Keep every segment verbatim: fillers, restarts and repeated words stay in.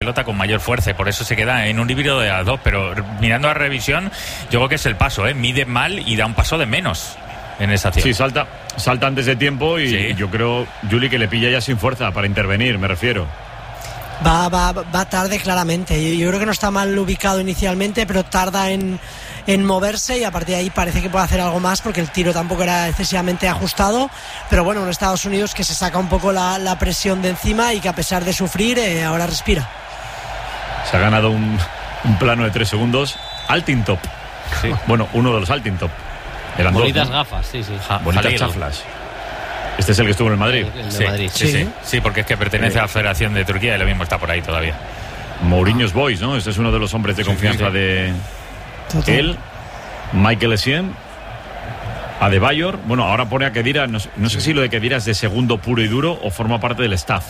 pelota con mayor fuerza, y por eso se queda en un híbrido de las dos. Pero mirando a revisión, yo creo que es el paso, ¿eh? Mide mal y da un paso de menos en esa acción. Sí, salta, salta antes de tiempo y sí. Yo creo, Juli, que le pilla ya sin fuerza para intervenir, me refiero. Va, va, va tarde claramente. Yo, yo creo que no está mal ubicado inicialmente, pero tarda en, en moverse, y a partir de ahí parece que puede hacer algo más, porque el tiro tampoco era excesivamente ajustado. Pero bueno, un Estados Unidos que se saca un poco la, la presión de encima y que a pesar de sufrir, eh, ahora respira. Se ha ganado un, un plano de tres segundos. Altintop. Sí. Bueno, uno de los Altintop. Eran Bonitas dos, ¿no? gafas, sí, sí. Ja, Bonitas Jalil. chaflas. Este es el que estuvo en el Madrid. El de Sí, Madrid. sí, sí, Sí. sí, porque es que pertenece a la Federación de Turquía y lo mismo está por ahí todavía. Mourinho's Boys, ¿no? Este es uno de los hombres de confianza sí. de Total. él, Michael Essien, Adebayor. Bueno, ahora pone a Khedira, no, no sé si lo de Khedira es de segundo puro y duro o forma parte del staff.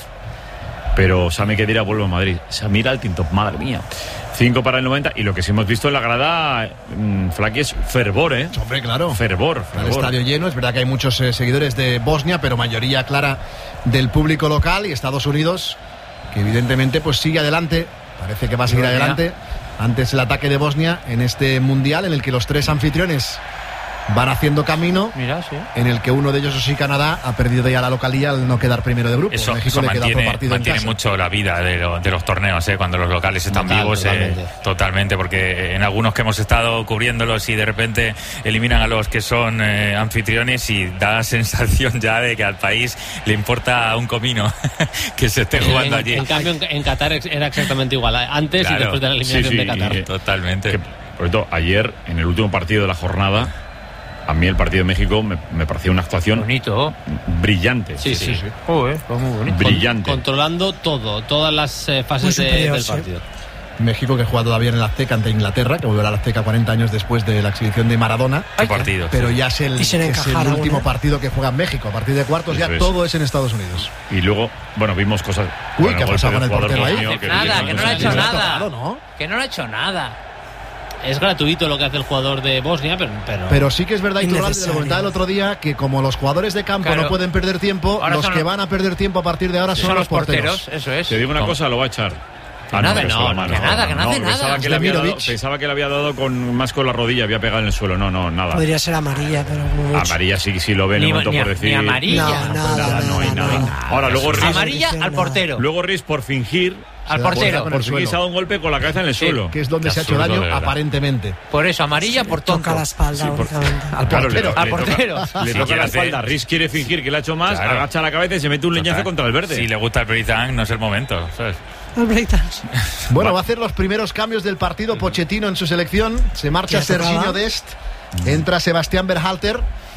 Pero Sami Khedira vuelve a Madrid. Samir Altintop, madre mía. cinco para el noventa, y lo que sí hemos visto en la grada, mmm, Flaki, es fervor, ¿eh? Hombre, claro. Fervor, El fervor. estadio lleno, es verdad que hay muchos eh, seguidores de Bosnia, pero mayoría clara del público local, y Estados Unidos, que evidentemente pues sigue adelante, parece que va a seguir Bosnia. adelante. Antes el ataque de Bosnia en este mundial, en el que los tres anfitriones van haciendo camino, Mira, sí. en el que uno de ellos, sí, Canadá, ha perdido ya la localía al no quedar primero de grupo. Eso, México eso le queda otro mantiene, partido en mantiene casa. mucho la vida de, lo, de los torneos, ¿eh? Cuando los locales están Total, vivos, totalmente. eh, totalmente, porque en algunos que hemos estado cubriéndolos y de repente eliminan a los que son eh, anfitriones, y da la sensación ya de que al país le importa un comino que se esté jugando en, allí. En cambio, en, en Qatar era exactamente igual, antes Claro. y después de la eliminación Sí, sí, de Qatar. y- Totalmente. Que, por cierto, ayer, en el último partido de la jornada, a mí el partido de México me, me pareció una actuación Bonito. brillante. Sí, sí, sí. Joder, pues muy bonito. Brillante. Con- controlando todo, todas las eh, fases Muy de- superior, del sí. partido. México, que juega todavía en el Azteca ante Inglaterra, que volverá al Azteca cuarenta años después de la exhibición de Maradona. Qué partido. Pero sí. ya es el, Quisiera es el encajar último aún, ¿eh? partido que juega en México. A partir de cuartos ya Eso es. todo es en Estados Unidos. Y luego, bueno, vimos cosas. Uy, bueno, ¿qué ha golpe pasado del con el jugador portero ahí? bosnio, No hace que nada, evidentemente que no ha es hecho un- nada. Claro, ¿no? Que no lo ha hecho nada. Es gratuito lo que hace el jugador de Bosnia, pero... Pero, Pero sí que es verdad, Iturralde, te lo Innecesario. comentaba el otro día, que como los jugadores de campo Claro. no pueden perder tiempo, Ahora los son que los- van a perder tiempo a partir de ahora son, son los porteros. eso es. Te digo una ¿Cómo? cosa, lo va a echar. Ah, nada, que no, solo no, mano. que nada, que no hace nada. Pensaba que, le había dado, Zdemirovic. pensaba que le había dado con, más con la rodilla, había pegado en el suelo. No, no, nada. Podría ser amarilla, pero como mucho. Amarilla sí, sí lo ve en Ni- el momento ni- por ni decir. amarilla. No, Nada, nada, no hay nada, nada. nada. Ahora, luego Riz, Amarilla al portero. luego Riz por fingir, Al Se da portero. cuenta con el por fingir suelo, se ha dado un golpe con la cabeza en el Sí, suelo. que es donde Qué se ha hecho absurdo, daño de verdad. aparentemente. Por eso, amarilla por tonto. Toca la espalda Sí, por- únicamente. Al Claro, le- portero. le Al toca- portero. Le Si toca quiere la hacer- espalda. Riz quiere fingir que le ha hecho más, Claro. agacha la cabeza y se mete un leñazo Total. contra el verde. Si le gusta el breakdance, no es el momento, ¿sabes? El breakdance. Bueno, va a hacer los primeros cambios del partido Pochettino en su selección. Se marcha Ya Serginho tocaba. Dest, entra Sebastián Berhalter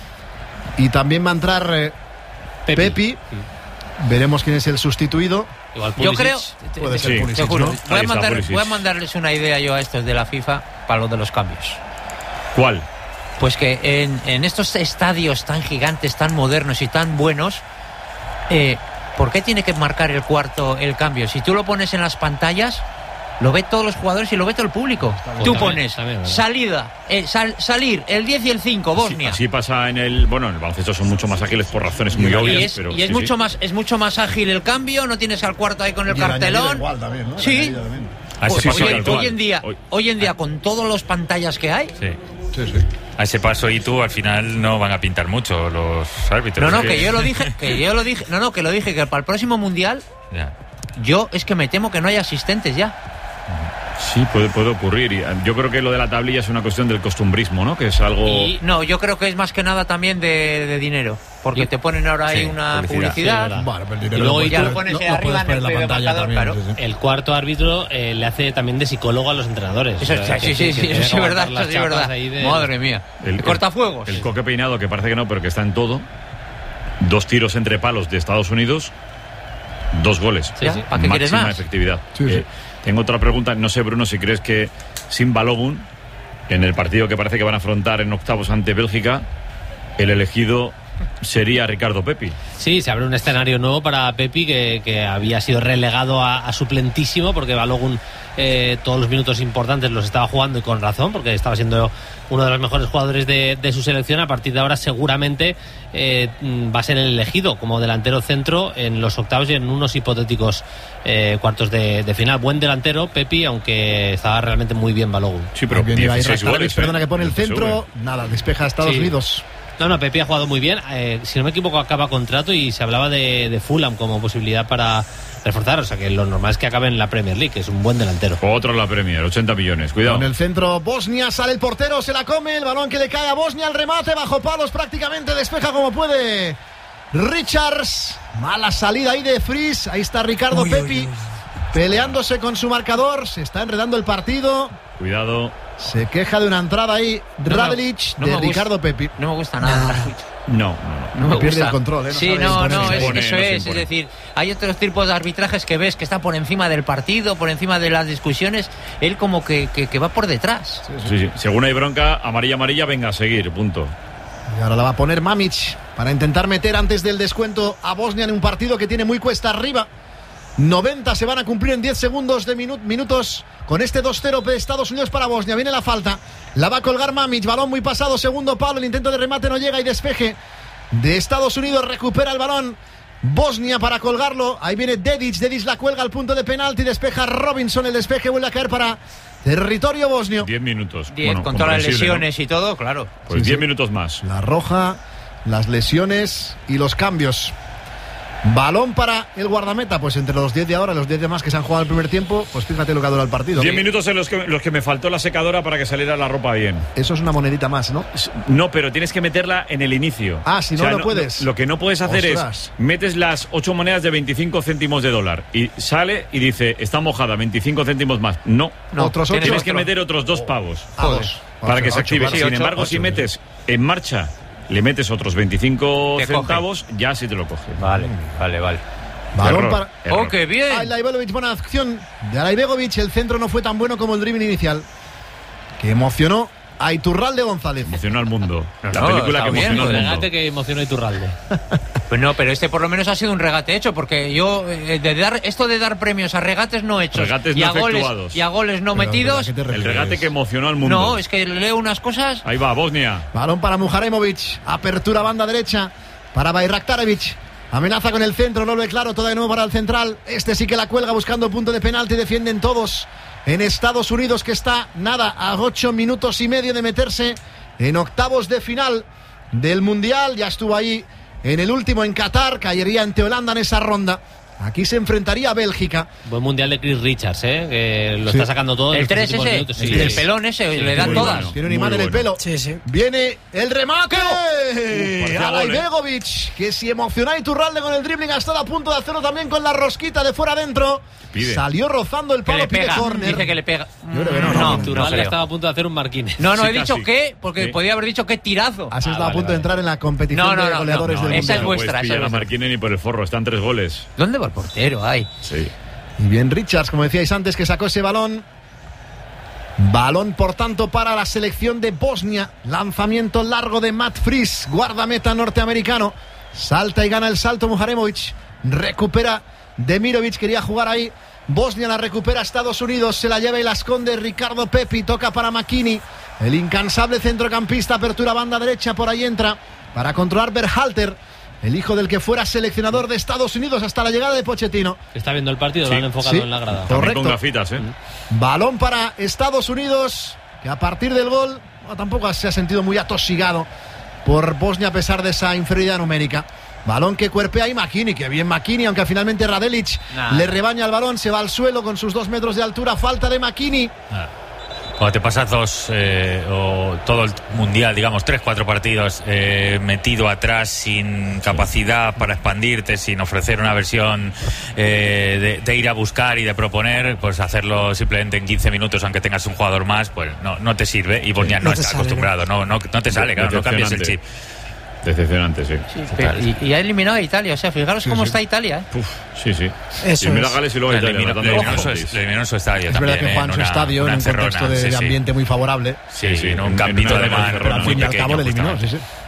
y también va a entrar eh, Pepi. Pepi. Veremos quién es el sustituido. Igual Yo Pulisic. creo, Puede Sí. ser te Pulisic, juro, ¿no? voy, Ahí a está, mandar, Pulisic. voy a mandarles una idea yo a estos de la FIFA para lo de los cambios. ¿Cuál? Pues que en, en estos estadios tan gigantes, tan modernos y tan buenos, eh, ¿por qué tiene que marcar el cuarto el cambio? Si tú lo pones en las pantallas, lo ven todos los jugadores y lo ve todo el público. Pues Tú también, pones también, ¿verdad? salida, eh, sal- salir, el diez y el cinco, Bosnia. Así pasa en el. Bueno, en el baloncesto son mucho más ágiles por razones muy Y obvias. y es, pero y es sí, mucho sí. más es mucho más ágil el cambio, no tienes al cuarto ahí con el Y el añadido cartelón. igual también, ¿no? El Sí. añadido también. A ese Pues, paso, oye, y tú, hoy en día, Hoy- hoy en día con todas las pantallas que hay, sí. Sí, sí. A ese paso y tú al final no van a pintar mucho los árbitros. no, no, Es que yo lo dije, que yo lo dije, no, no, que lo dije que para el próximo mundial, Ya. yo es que me temo que no haya asistentes ya. Sí, puede, puede ocurrir. Y yo creo que lo de la tablilla es una cuestión del costumbrismo, ¿no? Que es algo. Y no, yo creo que es más que nada también de, de dinero, porque te ponen ahora ahí Sí, una publicidad. publicidad. Sí, es verdad. Bueno, pero el Y dinero luego lo y ya puedes lo poner- pones no- ahí no arriba puedes en poner el la video pantalla marcador, también, claro. sí, sí. El cuarto árbitro eh, le hace también de psicólogo a los entrenadores. Eso, O sea, sí, que- sí, que sí, tiene eso que sí es verdad, aguantar eso las sí es verdad. chapas ahí de- Madre mía. El, el- Cortafuegos. El coque peinado, que parece que no, pero que está en todo. Dos tiros entre palos de Estados Unidos. Dos goles. Sí, sí. ¿Para qué quieres Máxima más? efectividad. Sí, sí. Eh, tengo otra pregunta. No sé, Bruno, si crees que sin Balogun, en el partido que parece que van a afrontar en octavos ante Bélgica, el elegido sería Ricardo Pepi. Sí, se abre un escenario nuevo para Pepi que, que había sido relegado a, a suplentísimo porque Balogun eh, todos los minutos importantes los estaba jugando y con razón porque estaba siendo uno de los mejores jugadores de, de su selección. A partir de ahora seguramente eh, va a ser el elegido como delantero centro en los octavos y en unos hipotéticos eh, cuartos de, de final. Buen delantero Pepi, aunque estaba realmente muy bien Balogun. Sí, pero bien, iba dieciséis Rastarevic, goles, perdona ¿eh? que pone el centro, nada, despeja a Estados Sí. Unidos. No, no, Pepi ha jugado muy bien. Eh, si no me equivoco, acaba contrato y se hablaba de, de Fulham como posibilidad para reforzar. O sea que lo normal es que acabe en la Premier League, que es un buen delantero. Otro en la Premier, ochenta millones, cuidado. Con el centro Bosnia, sale el portero, se la come, el balón que le cae a Bosnia, el remate bajo palos prácticamente, despeja como puede Richards. Mala salida ahí de Fries, ahí está Ricardo Uy, Pepi uy, uy. peleándose con su marcador, se está enredando el partido. Cuidado. Se queja de una entrada ahí No, Radelic no de me gusta. Ricardo Pepi. No me gusta nada. Nah. No, no, no. No me Pierde gusta. el control, ¿eh? No sí, sabe no, imponerse. no, es- impone, eso no se es. Es impone. decir, hay otros tipos de arbitrajes que ves que está por encima del partido, por encima de las discusiones. Él como que, que, que va por detrás. Sí, sí. Según hay bronca, amarilla, amarilla, venga a seguir, punto. Y ahora la va a poner Mamic para intentar meter antes del descuento a Bosnia en un partido que tiene muy cuesta arriba. noventa se van a cumplir en diez segundos de minu- minutos con este dos cero de Estados Unidos para Bosnia. Viene la falta, la va a colgar Mamic, balón muy pasado, segundo palo, el intento de remate no llega y despeje de Estados Unidos, recupera el balón Bosnia para colgarlo, ahí viene Dedic, Dedic la cuelga al punto de penalti, despeja Robinson, el despeje vuelve a caer para territorio bosnio. Diez minutos. Diez, Bueno, con todas las comprensible, ¿no? lesiones y todo, claro. Pues Sí, diez sí. minutos más. La roja, las lesiones y los cambios. Balón para el guardameta, pues entre los diez de ahora y los diez de más que se han jugado el primer tiempo, pues fíjate lo que ha durado el partido. Diez minutos en los que, los que me faltó la secadora para que saliera la ropa bien. Eso es una monedita más, ¿no? No, pero tienes que meterla en el inicio. Ah, si no, no puedes. Lo que no puedes hacer Ostras. es, metes las ocho monedas de veinticinco céntimos de dólar y sale y dice, está mojada, veinticinco céntimos más. No, No, Otros tienes ocho. tienes que otro. meter otros dos pavos A dos. para que se Ocho, active. claro. Sí, Sin ocho, embargo, ocho, si sí. metes en marcha, le metes otros veinticinco Te coge. centavos, ya sí te lo coge. Vale, vale, vale. Balón Error, para... error. ¡Oh, qué bien! Alaibegovic, buena acción de Alaibegovic. El centro no fue tan bueno como el dribbling inicial, que emocionó a Iturralde González. Emocionó al mundo. No, la no, película está que bien, emocionó al mundo. Regate que emocionó a Iturralde. Pues no, pero este por lo menos ha sido un regate hecho, porque yo eh, de dar esto de dar premios a regates no hechos Regates y, no a goles, efectuados. y a goles no Pero, metidos. ¿a qué te El refieres? regate que emocionó al mundo. No, es que leo unas cosas. Ahí va, Bosnia. Balón para Mujaremovic, apertura banda derecha para Bayraktarevic. Amenaza con el centro, no lo ve claro, todo de nuevo para el central. Este sí que la cuelga buscando punto de penalti, defienden todos en Estados Unidos, que está nada a ocho minutos y medio de meterse en octavos de final del Mundial. Ya estuvo ahí en el último en Qatar, caería ante Holanda en esa ronda. Aquí se enfrentaría a Bélgica. Buen mundial de Chris Richards, ¿eh? Que lo Sí. está sacando todo. en El los tres últimos ese, minutos. el Sí, el tres. pelón ese, le dan muy todas. bueno. Tiene un Muy imán en el bueno. pelo. Sí, sí. Viene el remate. parecía A gol, ¿eh? Ibegovic, que si emociona a Iturralde con el dribbling, ha estado a punto de hacerlo también con la rosquita de fuera adentro. Pide. Salió rozando el Que palo, le pide pega. córner. Dice que le pega. Yo creo que no, no, no, no Iturralde creo. estaba a punto de hacer un Marquines. No, no, Sí, he dicho casi. que, porque Sí. podía haber dicho qué tirazo. Así Ah, estaba vale, a punto de vale. entrar en la competición No, no, de no, goleadores no, del esa es mundo. vuestra, Puedes esa es pillar a vuestra. Marquinhos ni por el forro, están tres goles. ¿Dónde va el portero? Ay. Sí. Y bien Richards, como decíais antes, que sacó ese balón. Balón, por tanto, para la selección de Bosnia. Lanzamiento largo de Matt Fries, guardameta norteamericano. Salta y gana el salto Mujaremovic. Recupera Demirovic, quería jugar ahí. Bosnia la recupera Estados Unidos, se la lleva y la esconde Ricardo Pepi. Toca para Makini, el incansable centrocampista. Apertura banda derecha, por ahí entra para controlar Berhalter, el hijo del que fuera seleccionador de Estados Unidos hasta la llegada de Pochettino. Está viendo el partido, Sí, lo han enfocado sí. en la grada. Correcto. También con gafitas, ¿eh? Balón para Estados Unidos, que a partir del gol no, tampoco se ha sentido muy atosigado por Bosnia a pesar de esa inferioridad numérica. Balón que cuerpea ahí Makini, que bien Makini, aunque finalmente Radelic Nah. le rebaña el balón, se va al suelo con sus dos metros de altura, falta de Makini. Cuando te pasas dos eh, o todo el mundial, digamos, tres, cuatro partidos eh, metido atrás sin capacidad para expandirte, sin ofrecer una versión eh, de, de ir a buscar y de proponer, pues hacerlo simplemente en quince minutos, aunque tengas un jugador más, pues no, no te sirve. Y Bosnia no, No te está sale, acostumbrado, no, no, no te sale, claro, no cambies el chip. Decepcionante, sí. Pero- y, y ha eliminado a Italia. O sea, fijaros cómo sí. está Italia. ¿eh? Uf, sí, sí. Eso Primero es. a Gales y luego a Le Italia. eliminó, tratando le de eliminó en bajar, su, sí. le eliminó en su estadio Es también. verdad que Juan, en su una- estadio, una en un encerrona, contexto de, sí, de sí. ambiente muy favorable, Sí, sí, en un en campito una de mar encerrona al muy fin y al pequeño. cabo le eliminó. Sí, justamente. sí.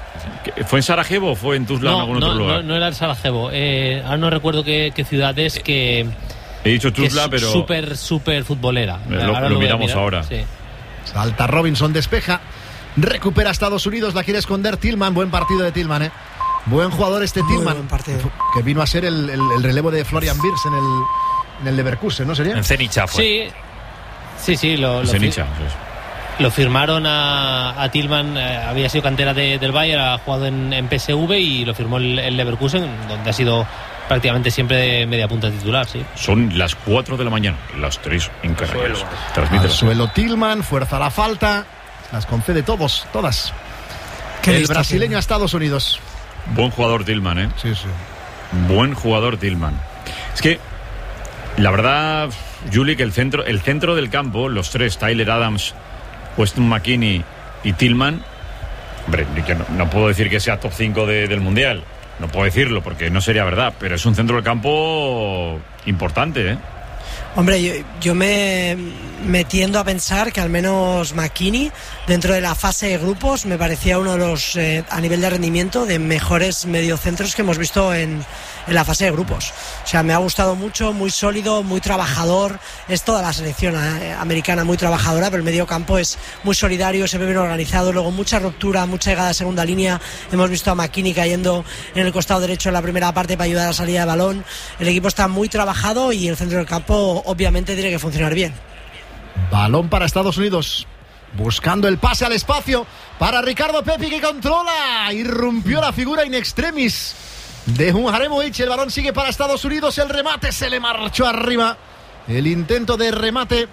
¿Fue en Sarajevo o fue en Tuzla no, o en algún no, otro lugar? No, no era en Sarajevo. Eh, ahora no recuerdo qué, qué ciudad es, que... He dicho Tuzla, pero... Súper, súper futbolera. Lo, lo, lo miramos ahora. Sí. Salta Robinson, despeja. Recupera Estados Unidos, la quiere esconder Tillman. Buen partido de Tillman, ¿eh? Buen jugador este Tillman, que vino a ser el, el, el relevo de Florian Wirtz en el, en el Leverkusen, ¿no sería? En Zenicha fue. Sí, sí, sí. Lo, lo, Zenicha, fi- lo firmaron a, a Tillman, eh, había sido cantera de, del Bayern, ha jugado en, en P S V y lo firmó el, el Leverkusen, donde ha sido prácticamente siempre de media punta titular, sí. Son las cuatro de la mañana, las tres en Canarias. Al suelo Tillman, fuerza la falta, las concede todos, todas. Qué el brasileño a Estados Unidos. Buen jugador Tillman, ¿eh? Sí, sí. Buen jugador Tillman. Es que, la verdad, Juli, que el centro, el centro del campo, los tres, Tyler Adams, Weston McKennie y Tillman, hombre, yo no, no puedo decir que sea top cinco de, del Mundial. No puedo decirlo porque no sería verdad, pero es un centro del campo importante, ¿eh? Hombre, yo, yo me, me tiendo a pensar que al menos McKennie, dentro de la fase de grupos, me parecía uno de los, eh, a nivel de rendimiento, de mejores mediocentros que hemos visto en, en la fase de grupos. O sea, me ha gustado mucho, muy sólido, muy trabajador. Es toda la selección eh, americana muy trabajadora, pero el medio campo es muy solidario, se ve bien organizado. Luego mucha ruptura, mucha llegada a segunda línea. Hemos visto a McKennie cayendo en el costado derecho en la primera parte para ayudar a la salida de balón. El equipo está muy trabajado y el centro del campo obviamente tiene que funcionar bien. Balón para Estados Unidos, buscando el pase al espacio para Ricardo Pepi, que controla. Irrumpió la figura in extremis de Ujaremovic. El balón sigue para Estados Unidos. El remate se le marchó arriba. El intento de remate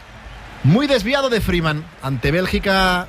muy desviado de Freeman. Ante Bélgica,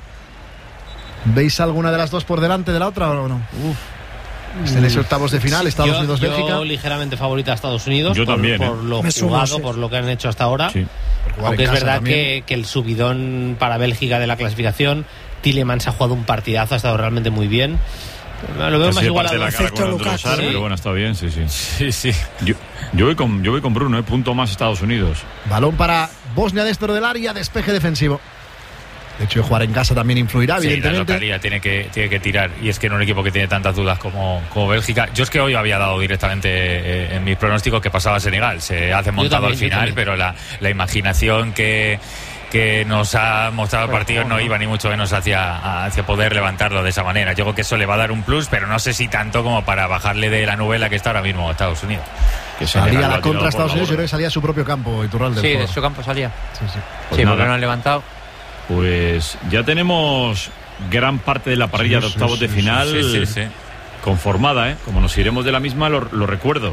¿veis alguna de las dos por delante de la otra o no? Uf. En ese octavos de final, Estados Unidos-Bélgica. Yo ligeramente favorita a Estados Unidos. Yo por, también, por ¿eh? lo Me jugado, sumo, sí. por lo que han hecho hasta ahora. Sí. Aunque es verdad también. que, que el subidón para Bélgica de la clasificación, Tielemans ha jugado un partidazo, ha estado realmente muy bien. Lo veo Casi más de igual parte a de la cara con Lukaku, Androsar, ¿sí? pero bueno, está bien, sí, sí. Sí, sí. Yo, yo, voy con, yo voy con Bruno, ¿eh? Punto más Estados Unidos. Balón para Bosnia dentro del área, despeje defensivo. De hecho, jugar en casa también influirá, Sí, la evidentemente. localidad tiene que, tiene que tirar. Y es que en un equipo que tiene tantas dudas como, como Bélgica. Yo es que hoy había dado directamente eh, en mis pronósticos que pasaba Senegal. Se hace montado también, al yo final, también. pero la, la imaginación que, que nos ha mostrado el partido no iba ni mucho menos hacia, hacia poder levantarlo de esa manera. Yo creo que eso le va a dar un plus, pero no sé si tanto como para bajarle de la nube en la que está ahora mismo Estados Unidos. Que Salía Senegal lo la ha tirado contra por Estados la Unidos, yo borda. creo que salía a su propio campo, Iturralde. Sí, de por- su campo salía. Sí, sí. Pues sí, nada. porque no han levantado. Pues ya tenemos gran parte de la parrilla Sí, de sí, octavos sí, de sí, final Sí, sí, sí. conformada, ¿eh? Como nos iremos de la misma, lo, lo recuerdo.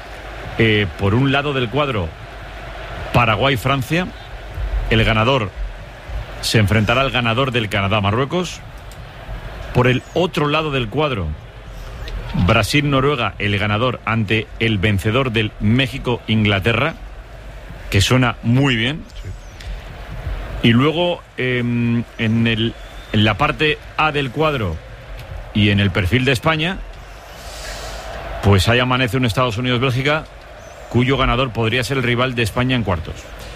Eh, por un lado del cuadro, Paraguay-Francia. El ganador se enfrentará al ganador del Canadá-Marruecos. Por el otro lado del cuadro, Brasil-Noruega, el ganador ante el vencedor del México-Inglaterra, que suena muy bien. Y luego eh, en, el, en la parte A del cuadro y en el perfil de España, pues ahí amanece un Estados Unidos-Bélgica cuyo ganador podría ser el rival de España en cuartos.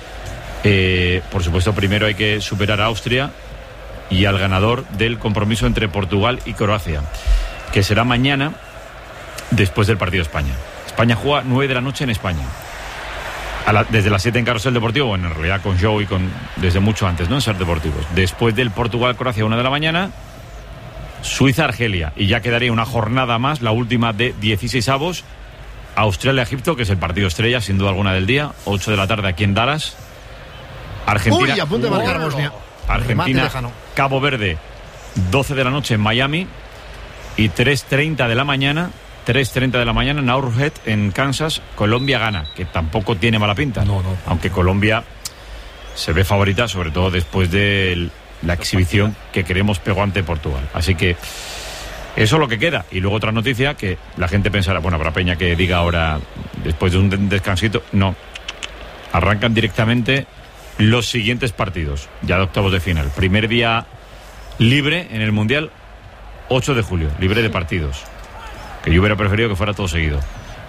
Eh, por supuesto, primero hay que superar a Austria y al ganador del compromiso entre Portugal y Croacia, que será mañana después del partido de España. España juega nueve de la noche en España. A la, desde las siete en Carrusel Deportivo, bueno, en realidad con show y con desde mucho antes, ¿no? En Ser Deportivos. Después del Portugal-Croacia, una de la mañana, Suiza-Argelia. Y ya quedaría una jornada más, la última de dieciséis avos. Australia-Egipto, que es el partido estrella, sin duda alguna del día. ocho de la tarde aquí en Dallas. Argentina. Uy, a punto de marcar Oh. Bosnia. Remate Argentina, lejano. Cabo Verde, doce de la noche en Miami. Y tres treinta de la mañana. tres treinta de la mañana en Arrowhead, en Kansas. Colombia gana, que tampoco tiene mala pinta. No, no. Aunque Colombia se ve favorita, sobre todo después de el- la exhibición que queremos pegó ante Portugal. Así que eso es lo que queda. Y luego otra noticia que la gente pensará, bueno, para Peña que diga ahora, después de un descansito, no. Arrancan directamente los siguientes partidos, ya de octavos de final. Primer día libre en el Mundial, ocho de julio, libre de partidos. Que yo hubiera preferido que fuera todo seguido.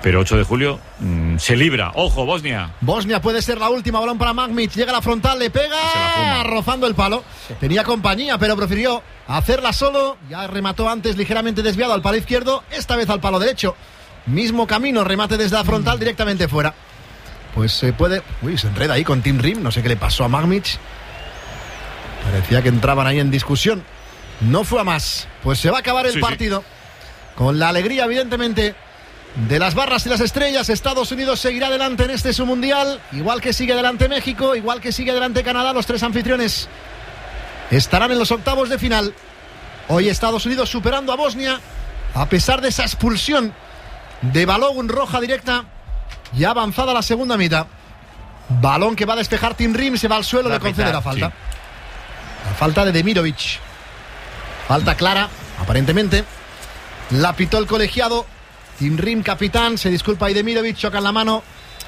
pero ocho de julio mmm, se libra. Ojo, Bosnia. Bosnia puede ser la última. Balón para Magmic. Llega a la frontal, le pega, rozando el palo. Sí. Tenía compañía, pero prefirió hacerla solo. Ya remató antes ligeramente desviado al palo izquierdo. Esta vez al palo derecho. Mismo camino, remate desde la frontal directamente fuera. Pues se puede... Uy, se enreda ahí con Tim Rim. No sé qué le pasó a Magmic. Parecía que entraban ahí en discusión. No fue a más. Pues se va a acabar el sí, partido. Sí. Con la alegría, evidentemente, de las barras y las estrellas. Estados Unidos seguirá adelante en este su mundial. Igual que sigue adelante México, igual que sigue adelante Canadá. Los tres anfitriones estarán en los octavos de final. Hoy Estados Unidos superando a Bosnia, a pesar de esa expulsión de Balogun, roja directa. Ya avanzada la segunda mitad. Balón que va a despejar Tim Rim. Se va al suelo, la le concede mitad, la falta sí. La falta de Demirovic. Falta clara, aparentemente. La pitó el colegiado. Tim Rim, capitán, se disculpa y Demirovic, chocan la mano.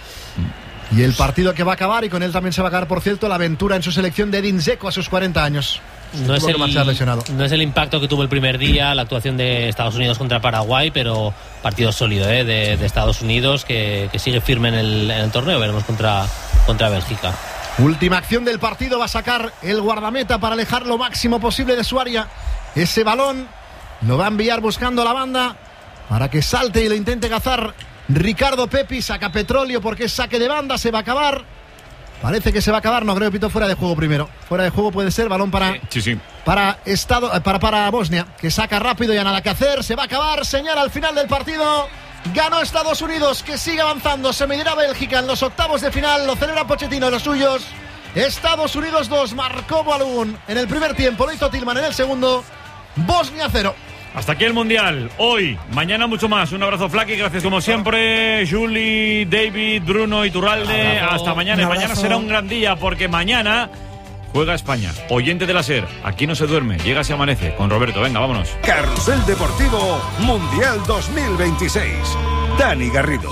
Y el partido que va a acabar, y con él también se va a acabar, por cierto, la aventura en su selección de Edin Dzeko a sus cuarenta años. No es, el, no es el impacto que tuvo el primer día la actuación de Estados Unidos contra Paraguay, pero partido sólido ¿eh? de, de Estados Unidos que, que sigue firme en el, en el torneo. Veremos contra, contra Bélgica. Última acción del partido, va a sacar el guardameta para alejar lo máximo posible de su área. Ese balón lo va a enviar buscando la banda para que salte y lo intente cazar Ricardo Pepi. Saca Petróleo porque es saque de banda, se va a acabar. Parece que se va a acabar, no creo, pito fuera de juego primero. Fuera de juego puede ser, balón para sí, sí. para estado para, para Bosnia, que saca rápido, ya nada que hacer, se va a acabar, señala al final del partido. Ganó Estados Unidos, que sigue avanzando, se medirá Bélgica en los octavos de final, lo celebra Pochettino y los suyos. Estados Unidos dos, marcó Balogun en el primer tiempo, lo hizo Tillman en el segundo. Bosnia cero. Hasta aquí el Mundial, hoy, mañana mucho más. Un abrazo, Flaky, gracias como siempre. Julie, David, Bruno, Iturralde, hasta mañana. Y mañana será un gran día porque mañana juega España. Oyente de la SER, aquí no se duerme, llega se amanece. Con Roberto, venga, vámonos. Carrusel Deportivo Mundial dos mil veintiséis. Dani Garrido.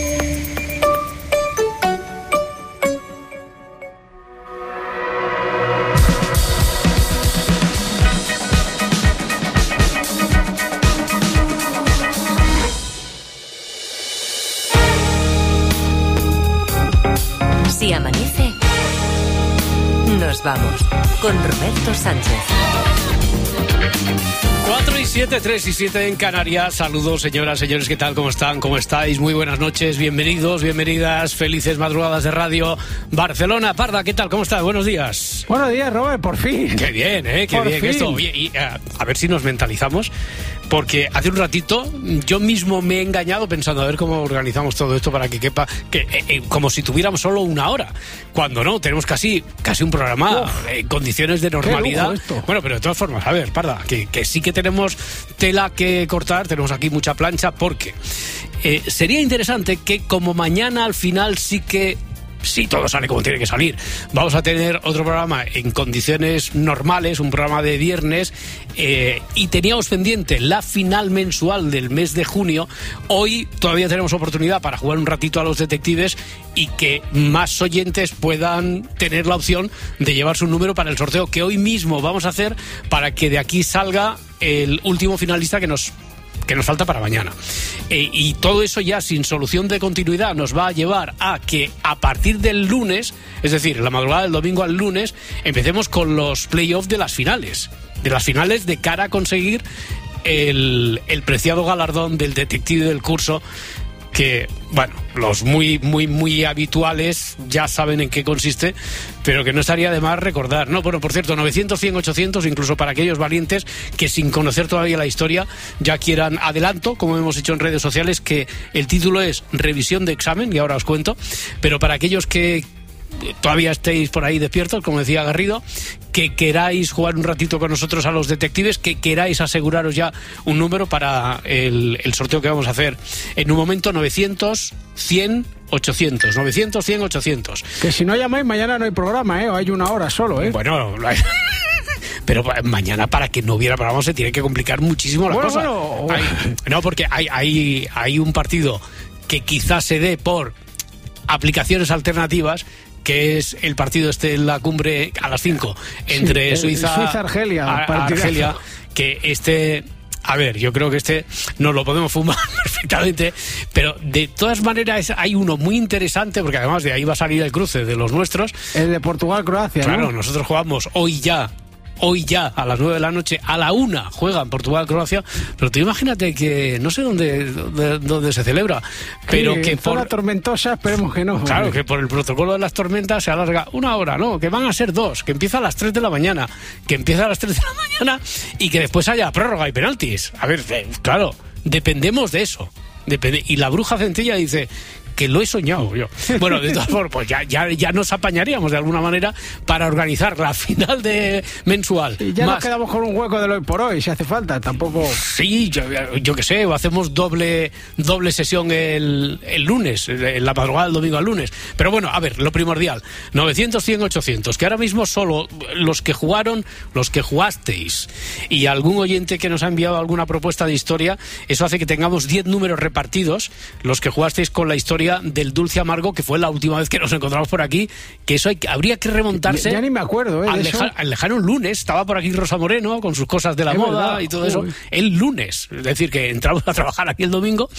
Si amanece, nos vamos con Roberto Sánchez. cuatro y siete, tres y siete en Canarias. Saludos, señoras, señores, ¿qué tal? ¿Cómo están? ¿Cómo estáis? Muy buenas noches, bienvenidos, bienvenidas, felices madrugadas de radio. Barcelona, Parda, ¿qué tal? ¿Cómo estás? Buenos días. Buenos días, Robert, por fin. Qué bien, ¿eh? Qué por bien fin. esto. Y, y, a, a ver si nos mentalizamos, porque hace un ratito yo mismo me he engañado pensando a ver cómo organizamos todo esto para que quepa, que, eh, eh, como si tuviéramos solo una hora, cuando no, tenemos casi, casi un programa Uf, en condiciones de normalidad. Bueno, pero de todas formas, a ver, Parda, que, que sí que tenemos tela que cortar, tenemos aquí mucha plancha, porque eh, sería interesante que como mañana al final sí que si todo sale como tiene que salir, vamos a tener otro programa en condiciones normales, un programa de viernes, eh, y teníamos pendiente la final mensual del mes de junio. Hoy todavía tenemos oportunidad para jugar un ratito a los detectives y que más oyentes puedan tener la opción de llevarse un número para el sorteo que hoy mismo vamos a hacer, para que de aquí salga el último finalista que nos que nos falta para mañana. Eh, y todo eso ya sin solución de continuidad nos va a llevar a que a partir del lunes, es decir, la madrugada del domingo al lunes, empecemos con los playoffs de las finales. De las finales de cara a conseguir el, el preciado galardón del detective del curso, que, bueno, los muy, muy, muy habituales ya saben en qué consiste, pero que no estaría de más recordar, ¿no? Bueno, por cierto, novecientos, cien, ochocientos, incluso para aquellos valientes que sin conocer todavía la historia ya quieran adelanto, como hemos hecho en redes sociales, que el título es Revisión de Examen, y ahora os cuento, pero para aquellos que todavía estéis por ahí despiertos, como decía Garrido, que queráis jugar un ratito con nosotros a los detectives, que queráis aseguraros ya un número para el, el sorteo que vamos a hacer en un momento. Novecientos, cien, ochocientos. Novecientos, cien, ochocientos. Que si no llamáis mañana no hay programa, ¿eh? O hay una hora solo, ¿eh? Bueno, pero mañana, para que no hubiera programa, se tiene que complicar muchísimo la bueno, cosa. Bueno, hay, no, porque hay, hay, hay un partido que quizás se dé por aplicaciones alternativas, que es el partido este en la cumbre a las cinco entre sí, Suiza Suiza Argelia, a, Argelia, que este a ver, yo creo que este nos lo podemos fumar perfectamente, pero de todas maneras hay uno muy interesante, porque además de ahí va a salir el cruce de los nuestros. El de Portugal-Croacia, Claro, ¿no? nosotros jugamos hoy ya. Hoy ya, a las nueve de la noche, a la una juegan Portugal-Croacia, pero tú imagínate que, no sé dónde, dónde, dónde se celebra, pero sí, que por por... tormentosa, esperemos que no. Claro, hombre. que por el protocolo de las tormentas se alarga una hora, ¿no? Que van a ser dos, que empieza a las tres de la mañana, que empieza a las tres de la mañana y que después haya prórroga y penaltis. A ver, eh, claro, dependemos de eso. Depende... Y la bruja Centella dice... que lo he soñado yo. Bueno, de todas formas, pues ya, ya, ya nos apañaríamos de alguna manera para organizar la final de mensual. Y ya Más... nos quedamos con un hueco del hoy por hoy, si hace falta, tampoco... Sí, yo, yo qué sé, o hacemos doble doble sesión el, el lunes, en la madrugada del domingo al lunes. Pero bueno, a ver, lo primordial, novecientos, cien, ochocientos, que ahora mismo solo los que jugaron, los que jugasteis, y algún oyente que nos ha enviado alguna propuesta de historia, eso hace que tengamos diez números repartidos, los que jugasteis con la historia del dulce amargo, que fue la última vez que nos encontramos por aquí, que eso hay, habría que remontarse. Ya, ya ni me acuerdo, ¿eh? Al, de eso. leja, al lejano lunes, estaba por aquí Rosa Moreno con sus cosas de la Es moda verdad, y todo eso. uy. El lunes, es decir, que entramos a trabajar aquí el domingo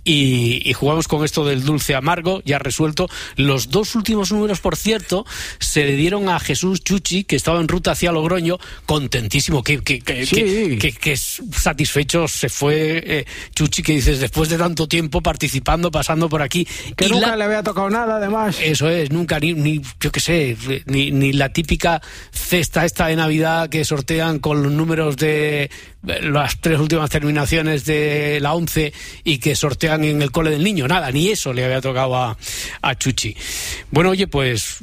y, y jugamos con esto del dulce amargo, ya resuelto. Los dos últimos números, por cierto, se le dieron a Jesús Chuchi, que estaba en ruta hacia Logroño, contentísimo, que, que, que, Sí. que, que, que satisfecho se fue eh, Chuchi, que dices, después de tanto tiempo participando, pasando por aquí. Que y nunca la... le había tocado nada, además. Eso es, nunca, ni, ni yo qué sé, ni, ni la típica cesta esta de Navidad que sortean con los números de las tres últimas terminaciones de la once y que sortean en el cole del niño, nada, ni eso le había tocado a, a Chuchi. Bueno, oye, pues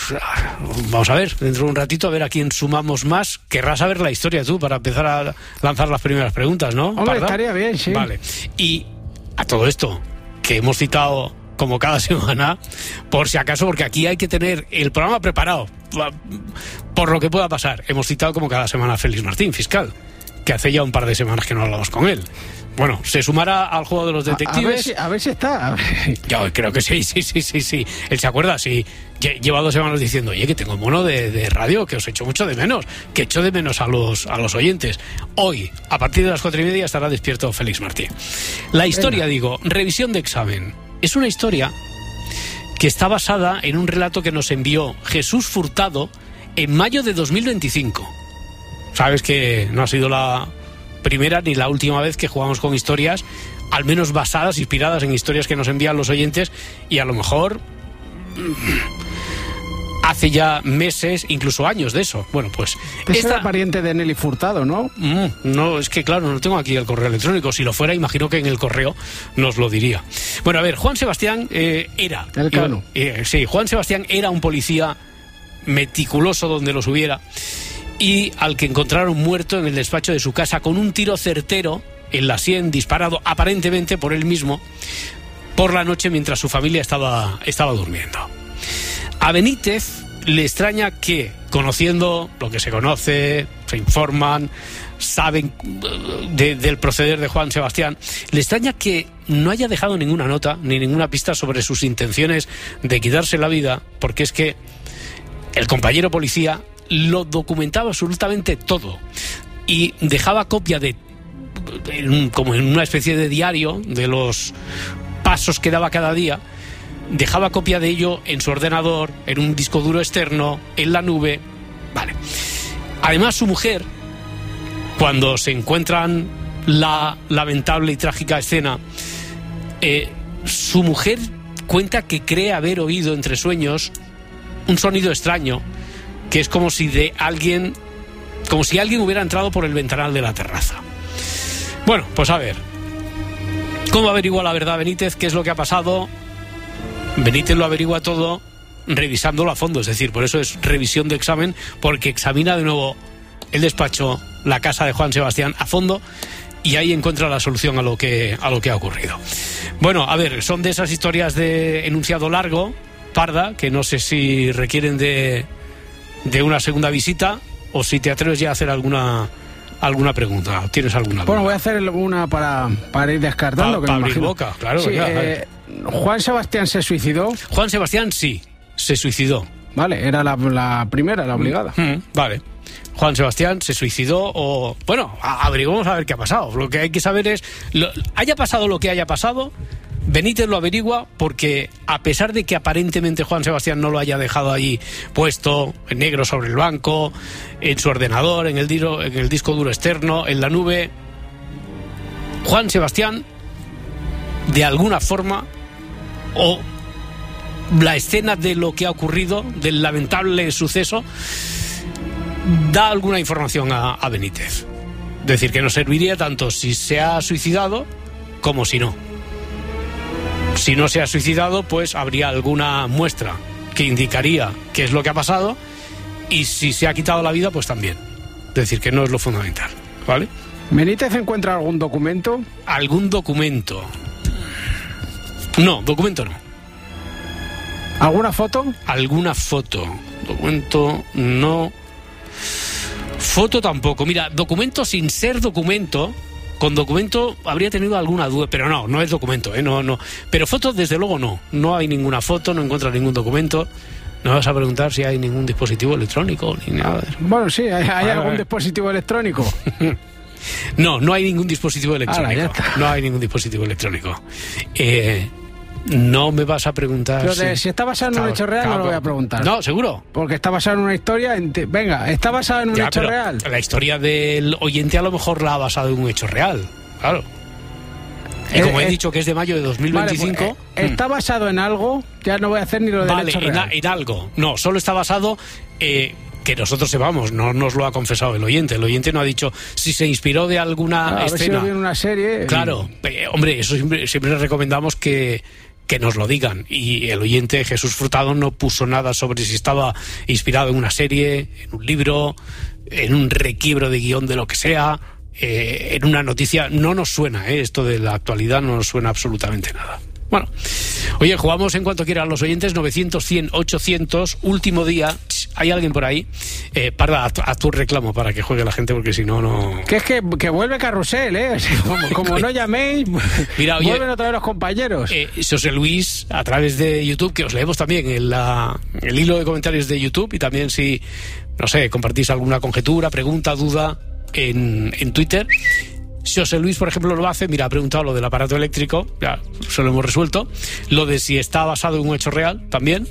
vamos a ver, dentro de un ratito, a ver a quién sumamos más. Querrás saber la historia tú para empezar a lanzar las primeras preguntas, ¿no? Hombre, ¿Parda? estaría bien, sí. Vale, y a todo esto, que hemos citado como cada semana, por si acaso, porque aquí hay que tener el programa preparado por lo que pueda pasar. Hemos citado como cada semana a Félix Martín, fiscal, que hace ya un par de semanas que no hablamos con él. Bueno, se sumará al juego de los detectives. A, a, ver, si, a ver si está. A ver. Yo creo que sí, sí, sí, sí, sí. Él se acuerda, sí. Lleva dos semanas diciendo, oye, que tengo mono de, de radio, que os echo mucho de menos, que echo de menos a los, a los oyentes. Hoy, a partir de las cuatro y media, estará despierto Félix Martín. La historia, Venga. digo, revisión de examen. Es una historia que está basada en un relato que nos envió Jesús Furtado en mayo de dos mil veinticinco. Sabes que no ha sido la primera ni la última vez que jugamos con historias, al menos basadas, inspiradas en historias que nos envían los oyentes, y a lo mejor hace ya meses, incluso años de eso. Bueno, pues Esta... era pariente de Nelly Furtado, ¿no? Mm, no, es que claro, no tengo aquí el correo electrónico. Si lo fuera, imagino que en el correo nos lo diría. Bueno, a ver, Juan Sebastián eh, era... El Cano. Eh, sí, Juan Sebastián era un policía meticuloso donde los hubiera, y al que encontraron muerto en el despacho de su casa con un tiro certero en la sien, disparado aparentemente por él mismo por la noche mientras su familia estaba, estaba durmiendo. A Benítez le extraña que, conociendo lo que se conoce, se informan, saben de, del proceder de Juan Sebastián, le extraña que no haya dejado ninguna nota ni ninguna pista sobre sus intenciones de quitarse la vida, porque es que el compañero policía lo documentaba absolutamente todo y dejaba copia de, como en una especie de diario, de los pasos que daba cada día. Dejaba copia de ello en su ordenador, en un disco duro externo, en la nube. Vale. Además, su mujer, cuando se encuentran la lamentable y trágica escena, eh, su mujer cuenta que cree haber oído entre sueños un sonido extraño, que es como si de alguien, como si alguien hubiera entrado por el ventanal de la terraza. Bueno, pues a ver, ¿cómo averigua la verdad Benítez? ¿Qué es lo que ha pasado? Benítez lo averigua todo revisándolo a fondo, es decir, por eso es revisión de examen, porque examina de nuevo el despacho, la casa de Juan Sebastián a fondo, y ahí encuentra la solución a lo que, a lo que ha ocurrido. Bueno, a ver, son de esas historias de enunciado largo, Parda, que no sé si requieren de, de una segunda visita, o si te atreves ya a hacer alguna alguna pregunta. ¿Tienes alguna duda? Bueno, voy a hacer una para, para ir descartando. Para pa abrir imagino. boca, claro. Sí, ya, eh, ¿Juan Sebastián se suicidó? Juan Sebastián sí, se suicidó. Vale, era la, la primera, la obligada. Mm, vale. Juan Sebastián se suicidó o... Bueno, averiguamos a ver qué ha pasado. Lo que hay que saber es, lo, haya pasado lo que haya pasado, Benítez lo averigua porque a pesar de que aparentemente Juan Sebastián no lo haya dejado allí puesto en negro sobre el banco, en su ordenador, en el, diro, en el disco duro externo, en la nube, Juan Sebastián de alguna forma, o la escena de lo que ha ocurrido, del lamentable suceso, da alguna información a, a Benítez. Es decir, que nos serviría tanto si se ha suicidado como si no. Si no se ha suicidado, pues habría alguna muestra que indicaría qué es lo que ha pasado, y si se ha quitado la vida, pues también. Es decir, que no es lo fundamental, ¿vale? ¿Benítez encuentra algún documento? ¿Algún documento? No, documento no. ¿Alguna foto? ¿Alguna foto? Documento no. Foto tampoco. Mira, documento sin ser documento... Con documento habría tenido alguna duda, pero no, no es documento, ¿eh? No, no. Pero foto, desde luego, no. No hay ninguna foto, no encuentras ningún documento. No vas a preguntar si hay ningún dispositivo electrónico ni nada de eso. Bueno, sí, ¿hay, hay ver, algún dispositivo electrónico? No, no hay ningún dispositivo electrónico. Ahora, no hay ningún dispositivo electrónico. Eh... No me vas a preguntar. Pero de, si... si está basado en claro, un hecho real, claro, no lo voy a preguntar. No, seguro. Porque está basado en una historia. En te... Venga, está basado en un ya, hecho real. La historia del oyente a lo mejor la ha basado en un hecho real. Claro. Y como eh, he dicho que es de mayo de dos mil veinticinco. Vale, pues, eh, está basado en algo. Ya no voy a hacer ni lo del vale, hecho en, real. en algo. No, solo está basado. Eh, que nosotros sepamos, no nos lo ha confesado el oyente. El oyente no ha dicho si se inspiró de alguna claro, escena. A ver si lo vio en una serie. Claro. Eh, hombre, eso siempre, siempre recomendamos que. que nos lo digan, y el oyente Jesús Frutado no puso nada sobre si estaba inspirado en una serie, en un libro, en un requiebro de guión de lo que sea, eh, en una noticia. No nos suena, eh, esto de la actualidad no nos suena absolutamente nada. Bueno, oye, jugamos en cuanto quieran los oyentes. Novecientos, cien, ochocientos, último día. ¿Hay alguien por ahí? Eh, Parda, a tu, a tu reclamo para que juegue la gente, porque si no, no... Que es que, que vuelve Carrusel, ¿eh? Como, como no llaméis, mira, oye, vuelven otra vez los compañeros. Eh, José Luis, a través de YouTube, que os leemos también en la, el hilo de comentarios de YouTube, y también si, no sé, compartís alguna conjetura, pregunta, duda en, en Twitter. José Luis, por ejemplo, lo hace. Mira, ha preguntado lo del aparato eléctrico, ya se lo hemos resuelto. Lo de si está basado en un hecho real, también.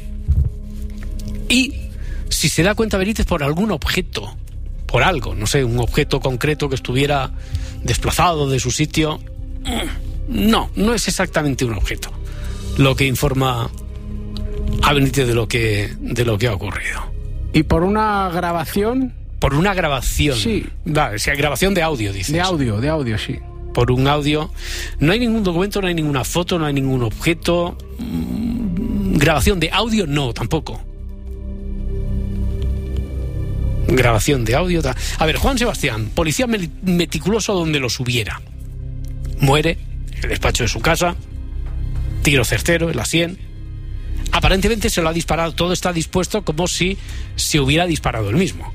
Y si se da cuenta Benítez por algún objeto, por algo, no sé, un objeto concreto que estuviera desplazado de su sitio. No, no es exactamente un objeto lo que informa a Benítez de lo que, de lo que ha ocurrido. ¿Y por una grabación? Por una grabación. Sí. Vale, o sea, grabación de audio, dices. De audio, de audio, sí. Por un audio. No hay ningún documento, no hay ninguna foto, no hay ningún objeto. Mm, grabación de audio, no, tampoco. Grabación de audio. Ta... A ver, Juan Sebastián, policía meticuloso donde los hubiera. Muere en el despacho de su casa. Tiro certero en la sien. Aparentemente se lo ha disparado. Todo está dispuesto como si se hubiera disparado él mismo.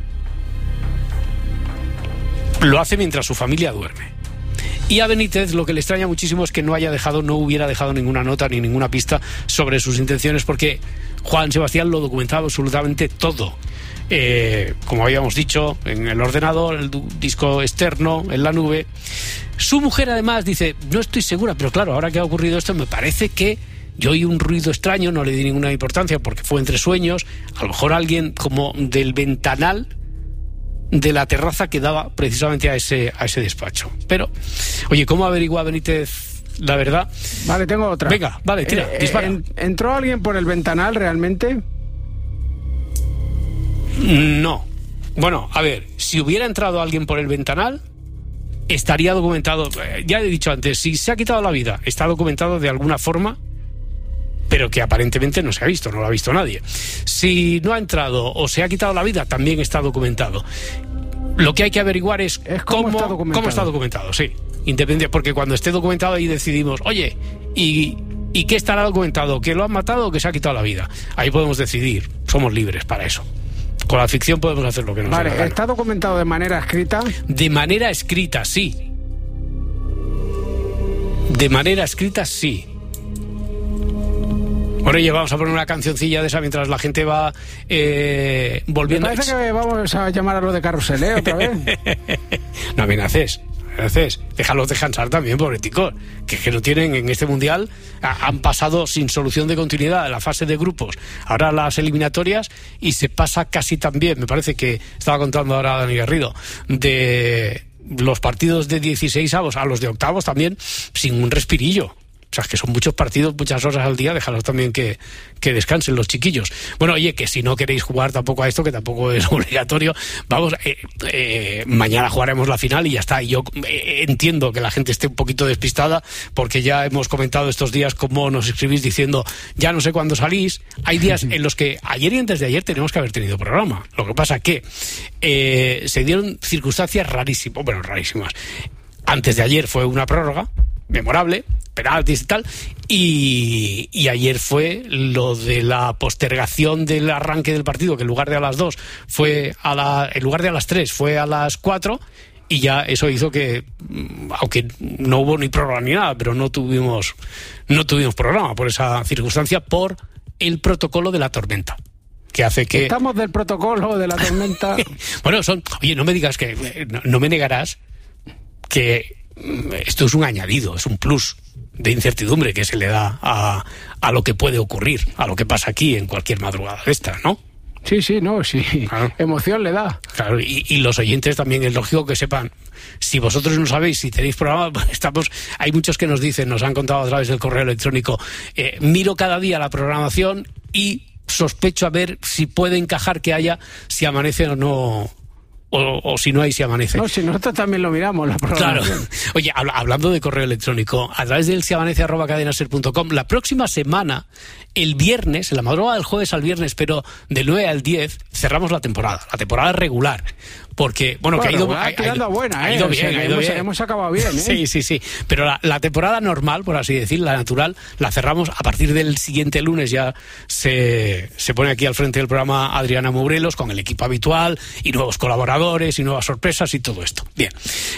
Lo hace mientras su familia duerme. Y a Benítez lo que le extraña muchísimo es que no haya dejado, no hubiera dejado ninguna nota ni ninguna pista sobre sus intenciones, porque Juan Sebastián lo documentaba absolutamente todo. Eh, como habíamos dicho, en el ordenador, el disco externo, en la nube. Su mujer además dice, no estoy segura, pero claro, ahora que ha ocurrido esto, me parece que yo oí un ruido extraño, no le di ninguna importancia porque fue entre sueños. A lo mejor alguien como del ventanal de la terraza que daba precisamente a ese, a ese despacho. Pero, oye, ¿cómo averigua Benítez la verdad? Vale, tengo otra. Venga, vale, tira, eh, dispara. En, ¿Entró alguien por el ventanal realmente? No. Bueno, a ver, si hubiera entrado alguien por el ventanal, estaría documentado. Eh, ya he dicho antes, si se ha quitado la vida, está documentado de alguna forma, pero que aparentemente no se ha visto, no lo ha visto nadie. Si no ha entrado o se ha quitado la vida, también está documentado. Lo que hay que averiguar es, es cómo, cómo, está documentado. cómo está documentado, sí. Independiente, porque cuando esté documentado ahí decidimos, oye, ¿y, ¿y qué estará documentado? ¿Que lo han matado o que se ha quitado la vida? Ahí podemos decidir, somos libres para eso. Con la ficción podemos hacer lo que nos dé la gana. ¿Está documentado de manera escrita? De manera escrita, sí. De manera escrita, sí. Bueno, y vamos a poner una cancioncilla de esa mientras la gente va eh, volviendo. Me parece que vamos a llamar a lo de Carrusel, ¿eh? Otra vez. No amenaces. Gracias. Déjalos descansar también, pobreticos, que, que no tienen en este mundial, a, han pasado sin solución de continuidad la fase de grupos, ahora las eliminatorias, y se pasa casi también, me parece que estaba contando ahora Dani Garrido, de los partidos de dieciséis avos a los de octavos también sin un respirillo. O sea, que son muchos partidos, muchas horas al día, déjalos también que, que descansen los chiquillos. Bueno, oye, que si no queréis jugar tampoco a esto, que tampoco es obligatorio, vamos, eh, eh, mañana jugaremos la final y ya está. Y yo eh, entiendo que la gente esté un poquito despistada, porque ya hemos comentado estos días cómo nos escribís diciendo, ya no sé cuándo salís. Hay días en los que ayer y antes de ayer tenemos que haber tenido programa. Lo que pasa que eh, se dieron circunstancias rarísimas, bueno, rarísimas. Antes de ayer fue una prórroga memorable, penaltis y tal, y, y ayer fue lo de la postergación del arranque del partido, que en lugar de a las dos fue a la, en lugar de a las tres fue a las cuatro, y ya eso hizo que, aunque no hubo ni prórroga ni nada, pero no tuvimos no tuvimos programa por esa circunstancia, por el protocolo de la tormenta, que hace que... Estamos del protocolo de la tormenta. Bueno, son... Oye, no me digas que... No, no me negarás que esto es un añadido, es un plus de incertidumbre que se le da a, a lo que puede ocurrir, a lo que pasa aquí en cualquier madrugada de esta, ¿no? Sí, sí, no, sí. Claro. Emoción le da. Claro, y, y los oyentes también es lógico que sepan. Si vosotros no sabéis si tenéis programa, pues estamos. Hay muchos que nos dicen, nos han contado a través del correo electrónico, eh, miro cada día la programación y sospecho a ver si puede encajar que haya, si amanece o no. O, o si no hay, si amanece. No, si nosotros también lo miramos, la programación. Claro. Oye, habla, hablando de correo electrónico, a través del si amanece arroba cadenaser punto com, la próxima semana, el viernes, en la madrugada del jueves al viernes, pero del nueve al diez, cerramos la temporada, la temporada regular. Porque, bueno, bueno que ha ido, ha, ha, ido, buena, ha ido ¿eh? bien, o sea, ha ido hemos, bien. Hemos acabado bien, ¿eh? Sí, sí, sí. Pero la, la temporada normal, por así decir, la natural, la cerramos a partir del siguiente lunes. Ya se, se pone aquí al frente del programa Adriana Mourelos con el equipo habitual y nuevos colaboradores y nuevas sorpresas y todo esto. Bien.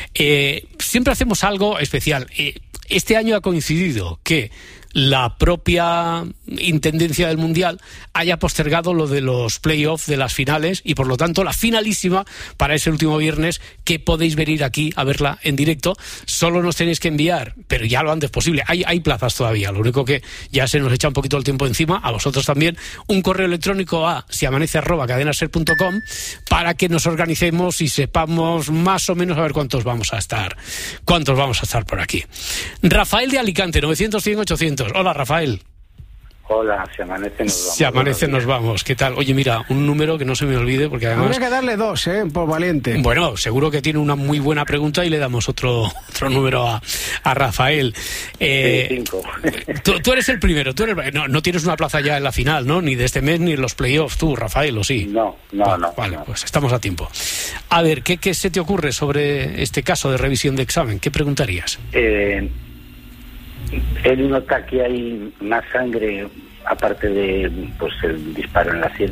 Eh, siempre hacemos algo especial. Eh, este año ha coincidido que la propia intendencia del Mundial haya postergado lo de los play-offs de las finales y por lo tanto la finalísima para ese último viernes, que podéis venir aquí a verla en directo. Solo nos tenéis que enviar, pero ya lo antes posible, hay, hay plazas todavía, lo único que ya se nos echa un poquito el tiempo encima, a vosotros también, un correo electrónico a siamanece arroba cadenaser punto com para que nos organicemos y sepamos más o menos a ver cuántos vamos a estar cuántos vamos a estar por aquí. Rafael de Alicante, novecientos cien ochocientos. Hola, Rafael. Hola, si amanece nos vamos. Si amanece nos vamos. ¿Qué tal? Oye, mira, un número que no se me olvide porque además... Habría que darle dos, ¿eh? Por valiente. Bueno, seguro que tiene una muy buena pregunta y le damos otro otro número a, a Rafael. Eh, sí, cinco. Tú, tú eres el primero. Tú eres, no, no tienes una plaza ya en la final, ¿no? Ni de este mes ni en los playoffs tú, Rafael, ¿o sí? No, no, vale, no. Vale, no. pues estamos a tiempo. A ver, ¿qué, ¿qué se te ocurre sobre este caso de revisión de examen? ¿Qué preguntarías? Eh... Él nota que hay más sangre aparte de pues el disparo en la sien.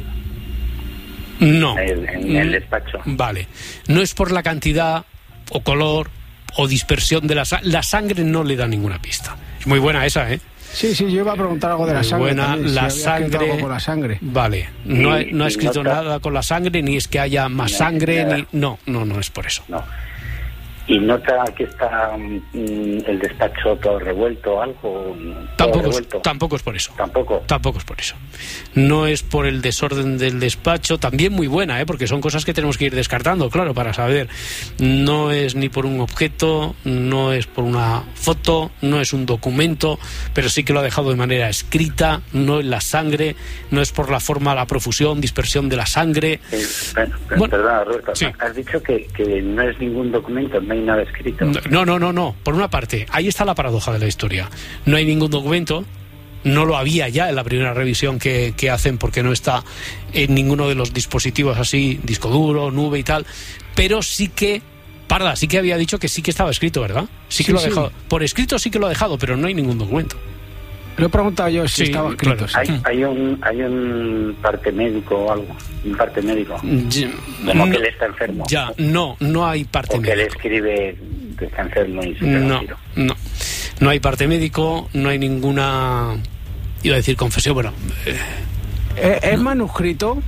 No. En, en el despacho. Vale. No es por la cantidad o color o dispersión de la sangre. La sangre no le da ninguna pista. Es muy buena esa, ¿eh? Sí, sí, yo iba a preguntar algo de la muy sangre. Buena, también, la si había sangre. algo con la sangre. Vale. No, ha, no ha escrito nota... nada con la sangre, ni es que haya más no, sangre, nada. ni. No, no, no es por eso. No. Y nota que está mm, el despacho todo revuelto, algo. Tampoco, todo es, revuelto. tampoco es por eso. Tampoco. Tampoco es por eso. No es por el desorden del despacho, también muy buena, ¿eh? Porque son cosas que tenemos que ir descartando, claro, para saber. No es ni por un objeto, no es por una foto, no es un documento, pero sí que lo ha dejado de manera escrita, no es la sangre, no es por la forma, la profusión, dispersión de la sangre. Eh, bueno, bueno, perdona, Roberto, sí. Has dicho que, que no es ningún documento, no hay nada escrito. No, no, no, no. Por una parte, ahí está la paradoja de la historia. No hay ningún documento. No lo había ya en la primera revisión que, que hacen porque no está en ninguno de los dispositivos así, disco duro, nube y tal, pero sí que, Parda, sí que había dicho que sí que estaba escrito, ¿verdad? Sí que sí, lo ha sí. dejado. Por escrito sí que lo ha dejado, pero no hay ningún documento. Lo he preguntado yo si Sí, estaba escrito. claro. sí. Hay, hay un hay un parte médico o algo, un parte médico. Ya, Como no, que él está enfermo. Ya, no, no hay parte O que él médico. escribe que está enfermo y se pega un No, tiro. no. No hay parte médico, no hay ninguna iba a decir confesión, bueno... Eh, ¿Es, es manuscrito?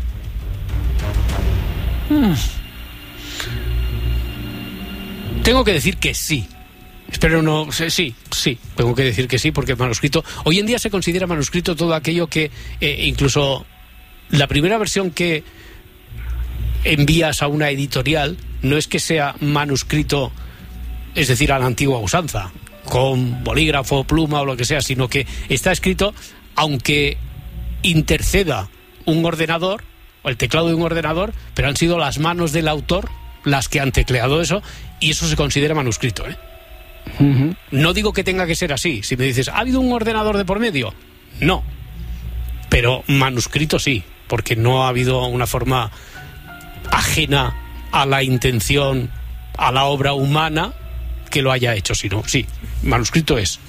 Hmm. Tengo que decir que sí. Espero no... Sí, sí, tengo que decir que sí, porque manuscrito... Hoy en día se considera manuscrito todo aquello que... Eh, incluso la primera versión que envías a una editorial no es que sea manuscrito, es decir, a la antigua usanza, con bolígrafo, pluma o lo que sea, sino que está escrito, aunque interceda un ordenador, o el teclado de un ordenador, pero han sido las manos del autor las que han tecleado eso, y eso se considera manuscrito, ¿eh? Uh-huh. No digo que tenga que ser así. Si me dices, ¿ha habido un ordenador de por medio? No. Pero manuscrito sí, porque no ha habido una forma ajena a la intención, a la obra humana que lo haya hecho, sino sí, manuscrito es.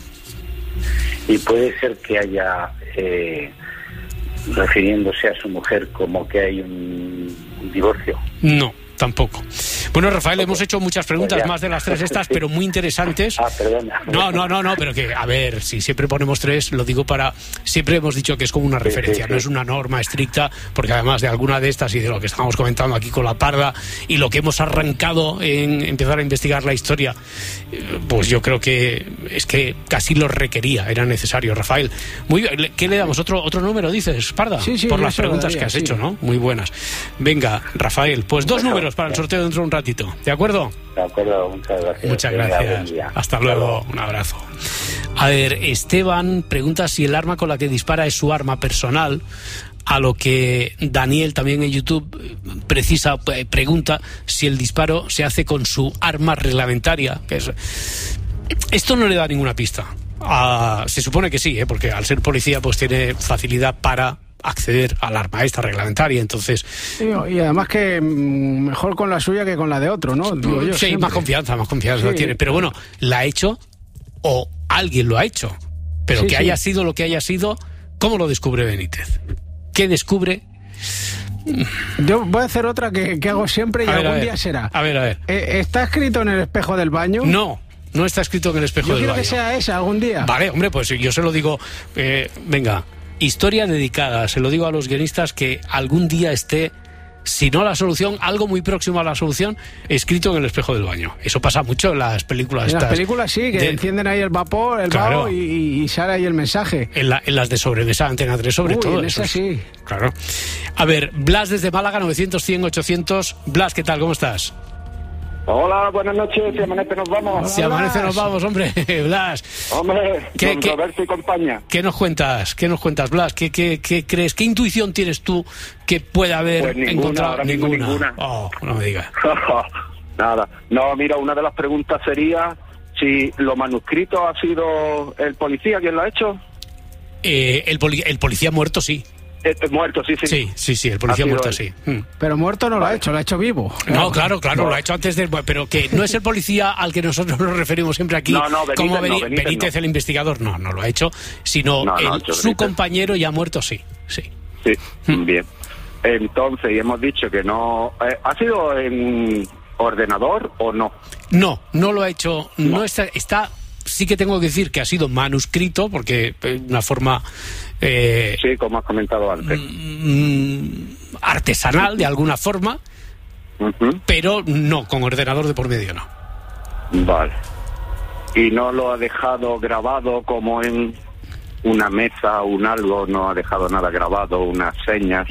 Y puede ser que haya, eh, refiriéndose a su mujer, como que hay un, un divorcio. No, tampoco. Bueno, Rafael, hemos hecho muchas preguntas, más de las tres estas, pero muy interesantes. Ah, perdona. No, no, no, no, pero que, a ver, si siempre ponemos tres, lo digo para... Siempre hemos dicho que es como una referencia, sí, sí, sí. No es una norma estricta, porque además de alguna de estas y de lo que estamos comentando aquí con la Parda y lo que hemos arrancado en empezar a investigar la historia, pues yo creo que es que casi lo requería, era necesario, Rafael. Muy bien, ¿qué le damos? ¿Otro, otro número, dices, Parda? Sí, sí, por las preguntas daría, que has sí. hecho, ¿no? Muy buenas. Venga, Rafael, pues dos bueno, números para el sorteo dentro de un ratito, ¿de acuerdo? De acuerdo, muchas gracias. Muchas gracias. Hasta luego, un abrazo. A ver, Esteban pregunta si el arma con la que dispara es su arma personal, a lo que Daniel también en YouTube precisa, pregunta si el disparo se hace con su arma reglamentaria, que es... Esto no le da ninguna pista. Ah, se supone que sí, ¿eh? Porque al ser policía pues tiene facilidad para acceder al arma esta reglamentaria, entonces... Sí, y además que mejor con la suya que con la de otro, ¿no? Digo yo, sí, siempre. más confianza, más confianza sí. tiene. Pero bueno, ¿la ha hecho o alguien lo ha hecho? Pero sí, que sí. haya sido lo que haya sido, ¿cómo lo descubre Benítez? ¿Qué descubre? Yo voy a hacer otra que, que hago siempre y a ver, algún a ver. día será. A ver, a ver. Eh, ¿Está escrito en el espejo del baño? No. No está escrito en el espejo yo del quiero baño. que sea esa algún día. Vale, hombre, pues yo se lo digo. Eh, venga, historia dedicada. Se lo digo a los guionistas que algún día esté, si no la solución, algo muy próximo a la solución, escrito en el espejo del baño. Eso pasa mucho en las películas. En estas las películas sí, que de... encienden ahí el vapor, el claro. vaho y, y sale ahí el mensaje. En, la, en las de Sobremesa, Antena tres, sobre Uy, todo. en eso esa sí. Claro. A ver, Blas desde Málaga, novecientos, cien, ochocientos. Blas, ¿qué tal? ¿Cómo estás? Hola, buenas noches, si amanece nos vamos. Si amanece nos vamos, hombre, Blas. Hombre, ¿Qué, con qué, Roberto y compañía. ¿Qué nos cuentas? ¿Qué nos cuentas, Blas? ¿Qué, qué, qué crees? ¿Qué intuición tienes tú que pueda haber pues ninguna, encontrado? Ahora mismo ninguna. ninguna. Oh, no me digas. Nada. No, mira, una de las preguntas sería si los manuscritos ha sido el policía quien lo ha hecho. Eh, el, poli el policía muerto, sí. Eh, muerto, sí, sí. Sí, sí, sí, el policía muerto, él. sí. Mm. Pero muerto no lo ha hecho, lo ha hecho vivo. No, claro, claro, no. Lo ha hecho antes de... Pero que no es el policía al que nosotros nos referimos siempre aquí, no, no, Benítez, como Beni no, Benítez, Benítez no. el investigador. No, no lo ha hecho, sino no, no, el, su Benítez. compañero ya muerto, sí, sí. Sí, Mm. bien. Entonces, y hemos dicho que no... Eh, ¿Ha sido en ordenador o no? No, no lo ha hecho, no, no está... está sí que tengo que decir que ha sido manuscrito, porque de una forma... Eh, sí, como has comentado antes. Mm, artesanal, de alguna forma, uh-huh. pero no, con ordenador de por medio no. Vale. ¿Y no lo ha dejado grabado como en una mesa o un algo? ¿No ha dejado nada grabado, unas señas?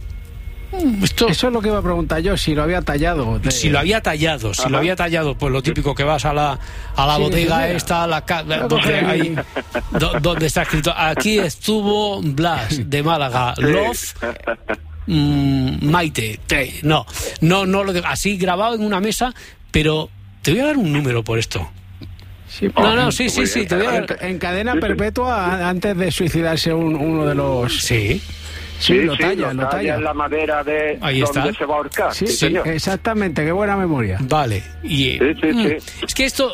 Esto, Eso es lo que iba a preguntar yo, si lo había tallado. De... Si lo había tallado, si Ajá. lo había tallado, pues lo típico que vas a la a la sí, bodega sí, esta, a la ca donde, hay, do donde está escrito, aquí estuvo Blas de Málaga, sí. Love, mmm, Maite, te, no, no, no lo de, así grabado en una mesa, pero te voy a dar un número por esto. Sí, no, no, sí, sí, sí, te voy a dar... En cadena perpetua antes de suicidarse un, uno de los... Sí. Sí, sí, lo sí, talla, lo lo talla talla. en la madera de Ahí donde está. se va a ahorcar. Sí, Sí, sí, señor. exactamente, qué buena memoria. Vale. Y, Sí, sí, mm, sí. es que esto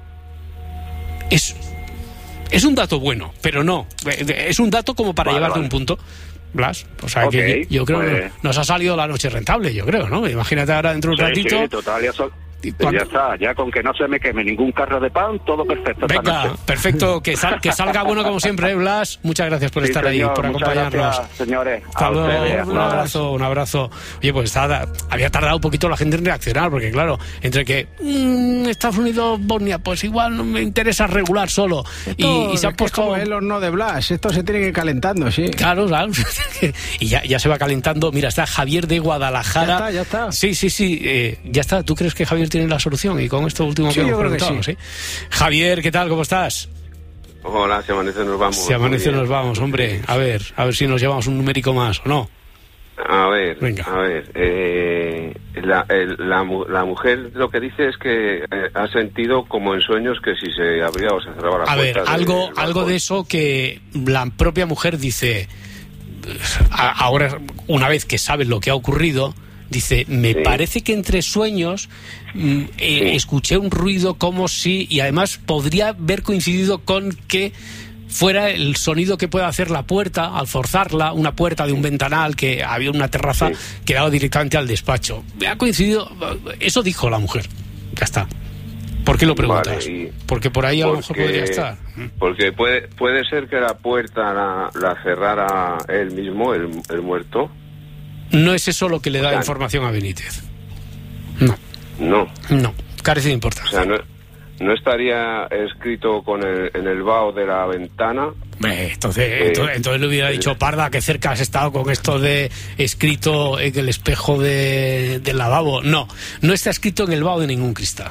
es, es un dato bueno, pero no. Es un dato como para Vale, llevarte vale. un punto, Blas. O sea, Ok, que yo creo pues- que nos ha salido la noche rentable, yo creo, ¿no? Imagínate ahora dentro de un Sí, ratito. sí, total, ya son, Pues ya está, ya con que no se me queme ningún carro de pan, todo perfecto. Venga, perfecto, que, sal, que salga bueno como siempre, ¿eh, Blas? Muchas gracias por Sí, estar señor, ahí, por muchas acompañarnos. gracias, señores. Hasta A luego, ustedes, un abrazo, un abrazo. Oye, pues estaba, había tardado un poquito la gente en reaccionar, porque claro, entre que mmm, Estados Unidos, Bosnia, pues igual no me interesa regular solo. Esto, y, y se han es que es puesto como el horno de Blas, esto se tiene que ir calentando, sí. Claro, claro. Y ya, ya se va calentando. Mira, está Javier de Guadalajara. Ya está, ya está. Sí, sí, sí. Eh, ya está. ¿Tú crees que Javier tiene la solución? Y con esto último Sí, que hemos yo creo que preguntado, sí. ¿sí? Javier, ¿qué tal? ¿Cómo estás? Hola, si amanece nos vamos. Si amanece nos vamos, hombre. A ver, a ver si nos llevamos un numérico más o no. A ver, Venga. a ver. Eh, la, el- la, mu- la mujer lo que dice es que eh, ha sentido como en sueños que si se abría o se cerraba la A ver, puerta. de- algo, del algo balcón. de eso que la propia mujer dice, a- ahora, una vez que sabe lo que ha ocurrido, dice, me Sí. parece que entre sueños mm, eh, escuché un ruido como si, y además podría haber coincidido con que fuera el sonido que puede hacer la puerta al forzarla, una puerta de un ventanal, que había una terraza que daba directamente al despacho. Ha coincidido, eso dijo la mujer. Ya está. ¿Por qué lo preguntas? Vale, y- Porque por ahí a lo mejor Porque- podría estar. Porque puede, puede ser que la puerta la, la cerrara él mismo, el, el muerto. No es eso lo que le da O sea, información a Benítez. No, No. no, carece de O importancia. sea, no, no estaría escrito con el, en el vaho de la ventana. Hombre, entonces, Eh, entonces, entonces le hubiera dicho, Parda, que cerca has estado con esto de escrito en el espejo de, del lavabo. No, no está escrito en el vaho de ningún cristal.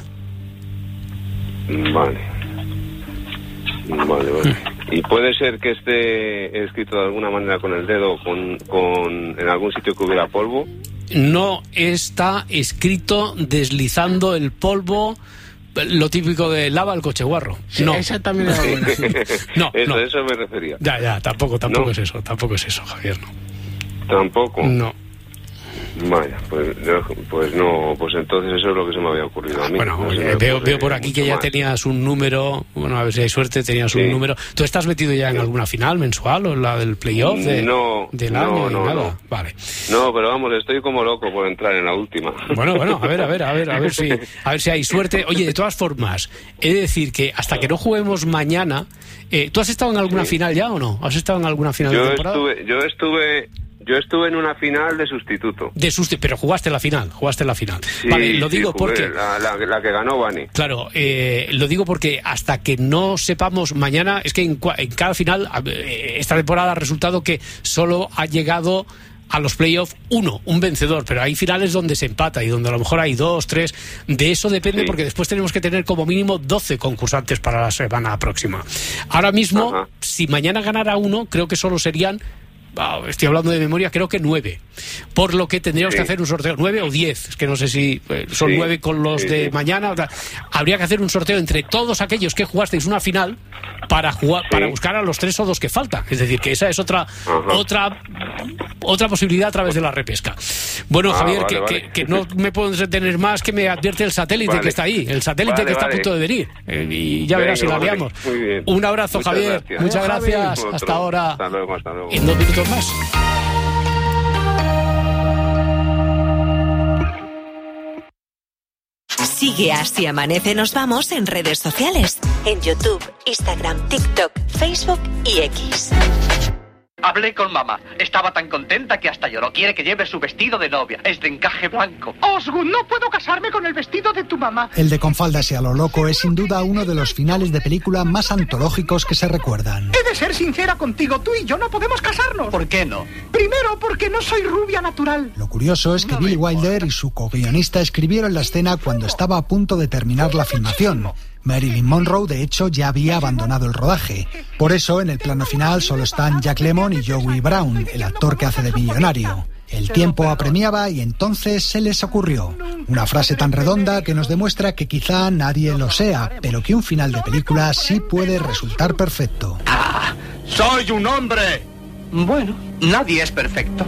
Vale. Vale, vale. Y puede ser que esté escrito de alguna manera con el dedo, con, con en algún sitio que hubiera polvo. No está escrito deslizando el polvo, lo típico de lava el coche guarro. Sí, No. esa también era buena, sí. No, eso, no. eso me refería. Ya, ya, tampoco, tampoco No. es eso, tampoco es eso, Javier, no. Tampoco. No. Vaya, pues, yo- pues no, pues entonces eso es lo que se me había ocurrido a mí. Bueno, No se oye, me veo, ocurre veo por aquí que mucho ya más. tenías un número, bueno, a ver si hay suerte, tenías un Sí. número. ¿Tú estás metido ya en alguna final mensual o en la del playoff de, No, del no, año? ni no, nada? no. Vale. No, pero vamos, estoy como loco por entrar en la última. Bueno, bueno, a ver, a ver, a ver, a ver si, a ver si hay suerte. Oye, de todas formas, he de decir que hasta que no juguemos mañana, eh, ¿tú has estado en alguna final ya o no? ¿Has estado en alguna final de Yo temporada? estuve, yo estuve, yo estuve en una final de sustituto. De susto, pero jugaste la final, jugaste la final. Sí, vale, lo sí, digo jugué, porque la, la- la que ganó Bani. Claro, eh, lo digo porque hasta que no sepamos mañana, es que en, cua- en cada final, a- eh, esta temporada ha resultado que solo ha llegado a los playoffs uno, un vencedor, pero hay finales donde se empata y donde a lo mejor hay dos, tres. De eso depende, Sí. porque después tenemos que tener como mínimo doce concursantes para la semana próxima. Ahora mismo, Ajá. si mañana ganara uno, creo que solo serían, ah, estoy hablando de memoria, creo que nueve. Por lo que tendríamos Sí. que hacer un sorteo, nueve o diez, es que no sé si eh, son Sí. nueve con los Sí, de sí. mañana. O sea, habría que hacer un sorteo entre todos aquellos que jugasteis una final para jugar, Sí. para buscar a los tres o dos que faltan. Es decir, que esa es otra, otra, otra posibilidad a través de la repesca. Bueno, Ah, Javier, vale, que, vale. que- que no me puedo entretener más, que me advierte el satélite Vale. que está ahí, el satélite Vale, que está vale. a punto de venir. Eh, y ya verás si Venga, la vale. liamos. Muy bien. Un abrazo, Muchas Javier. gracias. Muchas Adiós, gracias. Javier. Hasta Otro. ahora. Hasta luego, hasta luego. En dos minutos más. Sigue Así Amanece Nos Vamos en redes sociales. En YouTube, Instagram, TikTok, Facebook y X. Hablé con mamá. Estaba tan contenta que hasta lloró. Quiere que lleve su vestido de novia. Es de encaje blanco. Osgood, no puedo casarme con el vestido de tu mamá. El de Con faldas y a lo loco es sin duda uno de los finales de película más antológicos que se recuerdan. He de ser sincera contigo, tú y yo no podemos casarnos. ¿Por qué no? Primero, porque no soy rubia natural. Lo curioso es que Billy Wilder y su co-guionista escribieron la escena cuando estaba a punto de terminar la filmación. Marilyn Monroe, de hecho, ya había abandonado el rodaje. Por eso, en el plano final solo están Jack Lemmon y Joey Brown, el actor que hace de millonario. El tiempo apremiaba y entonces se les ocurrió una frase tan redonda que nos demuestra que quizá nadie lo sea, pero que un final de película sí puede resultar perfecto. ¡Soy un hombre! Bueno, nadie es perfecto.